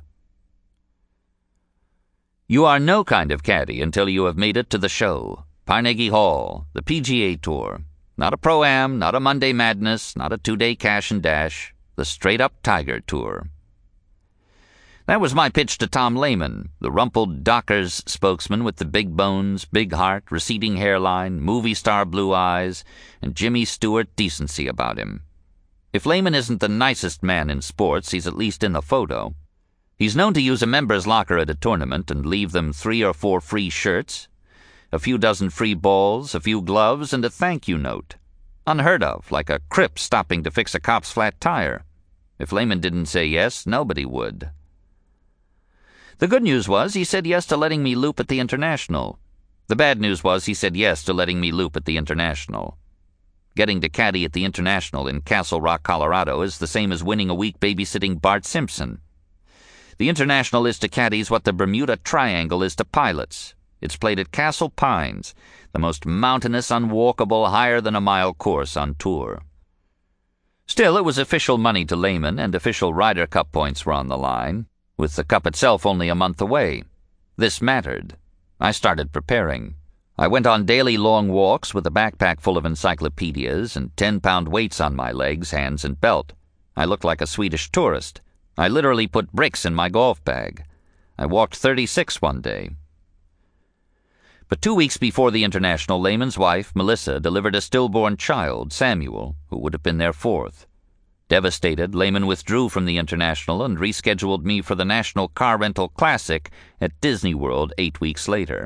You are no kind of caddy until you have made it to the show. Carnegie Hall, the P G A Tour. Not a Pro-Am, not a Monday Madness, not a two-day Cash and Dash. The straight-up Tiger Tour. That was my pitch to Tom Lehman, the rumpled Dockers spokesman with the big bones, big heart, receding hairline, movie star blue eyes, and Jimmy Stewart decency about him. If Lehman isn't the nicest man in sports, he's at least in the photo. He's known to use a member's locker at a tournament and leave them three or four free shirts, a few dozen free balls, a few gloves, and a thank you note. Unheard of, like a Crip stopping to fix a cop's flat tire. If Lehman didn't say yes, nobody would. The good news was he said yes to letting me loop at the International. The bad news was he said yes to letting me loop at the International. Getting to caddy at the International in Castle Rock, Colorado is the same as winning a week babysitting Bart Simpson. The International is to caddies what the Bermuda Triangle is to pilots. It's played at Castle Pines, the most mountainous, unwalkable, higher-than-a-mile course on tour. Still, it was official money to Lehman, and official Ryder Cup points were on the line, with the Cup itself only a month away. This mattered. I started preparing. I went on daily long walks with a backpack full of encyclopedias and ten-pound weights on my legs, hands, and belt. I looked like a Swedish tourist. I literally put bricks in my golf bag. I walked thirty-six one day. But two weeks before the International, Lehman's wife, Melissa, delivered a stillborn child, Samuel, who would have been their fourth. Devastated, Lehman withdrew from the International and rescheduled me for the National Car Rental Classic at Disney World eight weeks later.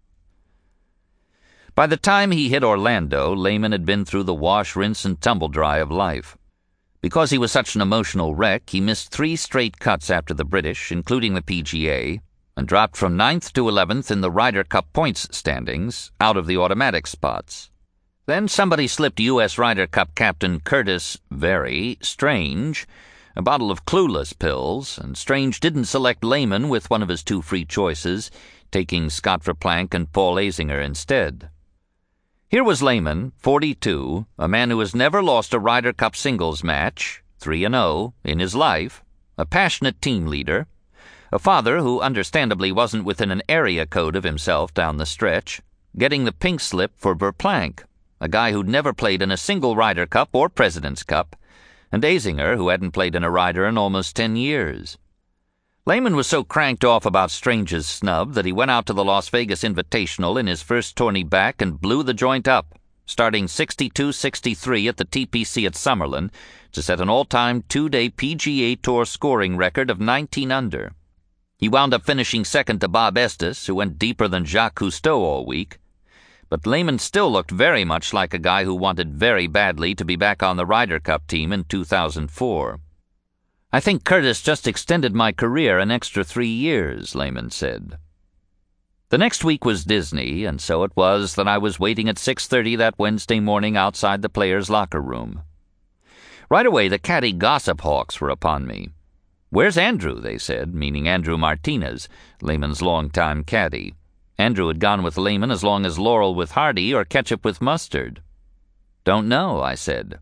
By the time he hit Orlando, Lehman had been through the wash, rinse, and tumble-dry of life. Because he was such an emotional wreck, he missed three straight cuts after the British, including the P G A, and dropped from ninth to eleventh in the Ryder Cup points standings, out of the automatic spots. Then somebody slipped U S Ryder Cup captain Curtis Very Strange a bottle of Clueless pills, and Strange didn't select Lehman with one of his two free choices, taking Scott Verplank and Paul Azinger instead. Here was Lehman, forty-two, a man who has never lost a Ryder Cup singles match, three and oh, in his life, a passionate team leader, a father who understandably wasn't within an area code of himself down the stretch, getting the pink slip for Verplank, a guy who'd never played in a single Ryder Cup or President's Cup, and Azinger, who hadn't played in a Ryder in almost ten years. Lehman was so cranked off about Strange's snub that he went out to the Las Vegas Invitational in his first tourney back and blew the joint up, starting sixty-two sixty-three at the T P C at Summerlin to set an all-time two-day P G A Tour scoring record of nineteen under. He wound up finishing second to Bob Estes, who went deeper than Jacques Cousteau all week. But Lehman still looked very much like a guy who wanted very badly to be back on the Ryder Cup team in two thousand four. "I think Curtis just extended my career an extra three years, Lehman said. The next week was Disney, and so it was that I was waiting at six thirty that Wednesday morning outside the players' locker room. Right away, the caddy gossip hawks were upon me. "Where's Andrew?" they said, meaning Andrew Martinez, Lehman's longtime caddy. Andrew had gone with Lehman as long as Laurel with Hardy or ketchup with mustard. "Don't know," I said.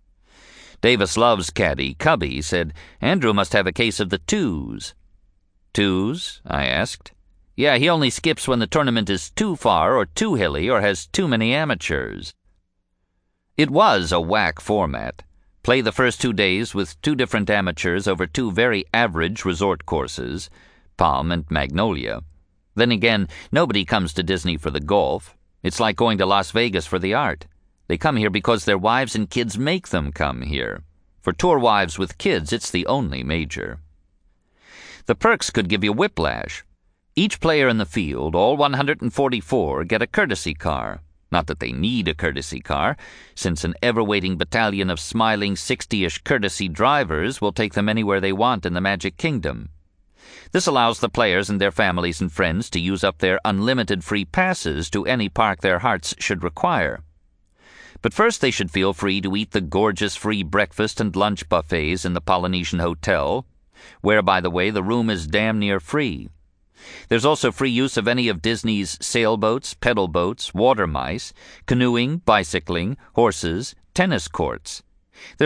Davis Love's caddy, Cubby, said Andrew must have a case of the twos. "Twos?" I asked. "Yeah, he only skips when the tournament is too far or too hilly or has too many amateurs." It was a whack format. Play the first two days with two different amateurs over two very average resort courses, Palm and Magnolia. Then again, nobody comes to Disney for the golf. It's like going to Las Vegas for the art. They come here because their wives and kids make them come here. For tour wives with kids, it's the only major. The perks could give you whiplash. Each player in the field, all one hundred forty-four, get a courtesy car. Not that they need a courtesy car, since an ever-waiting battalion of smiling sixty-ish courtesy drivers will take them anywhere they want in the Magic Kingdom. This allows the players and their families and friends to use up their unlimited free passes to any park their hearts should require. But first they should feel free to eat the gorgeous free breakfast and lunch buffets in the Polynesian Hotel, where, by the way, the room is damn near free. There's also free use of any of Disney's sailboats, pedal boats, water mice, canoeing, bicycling, horses, tennis courts.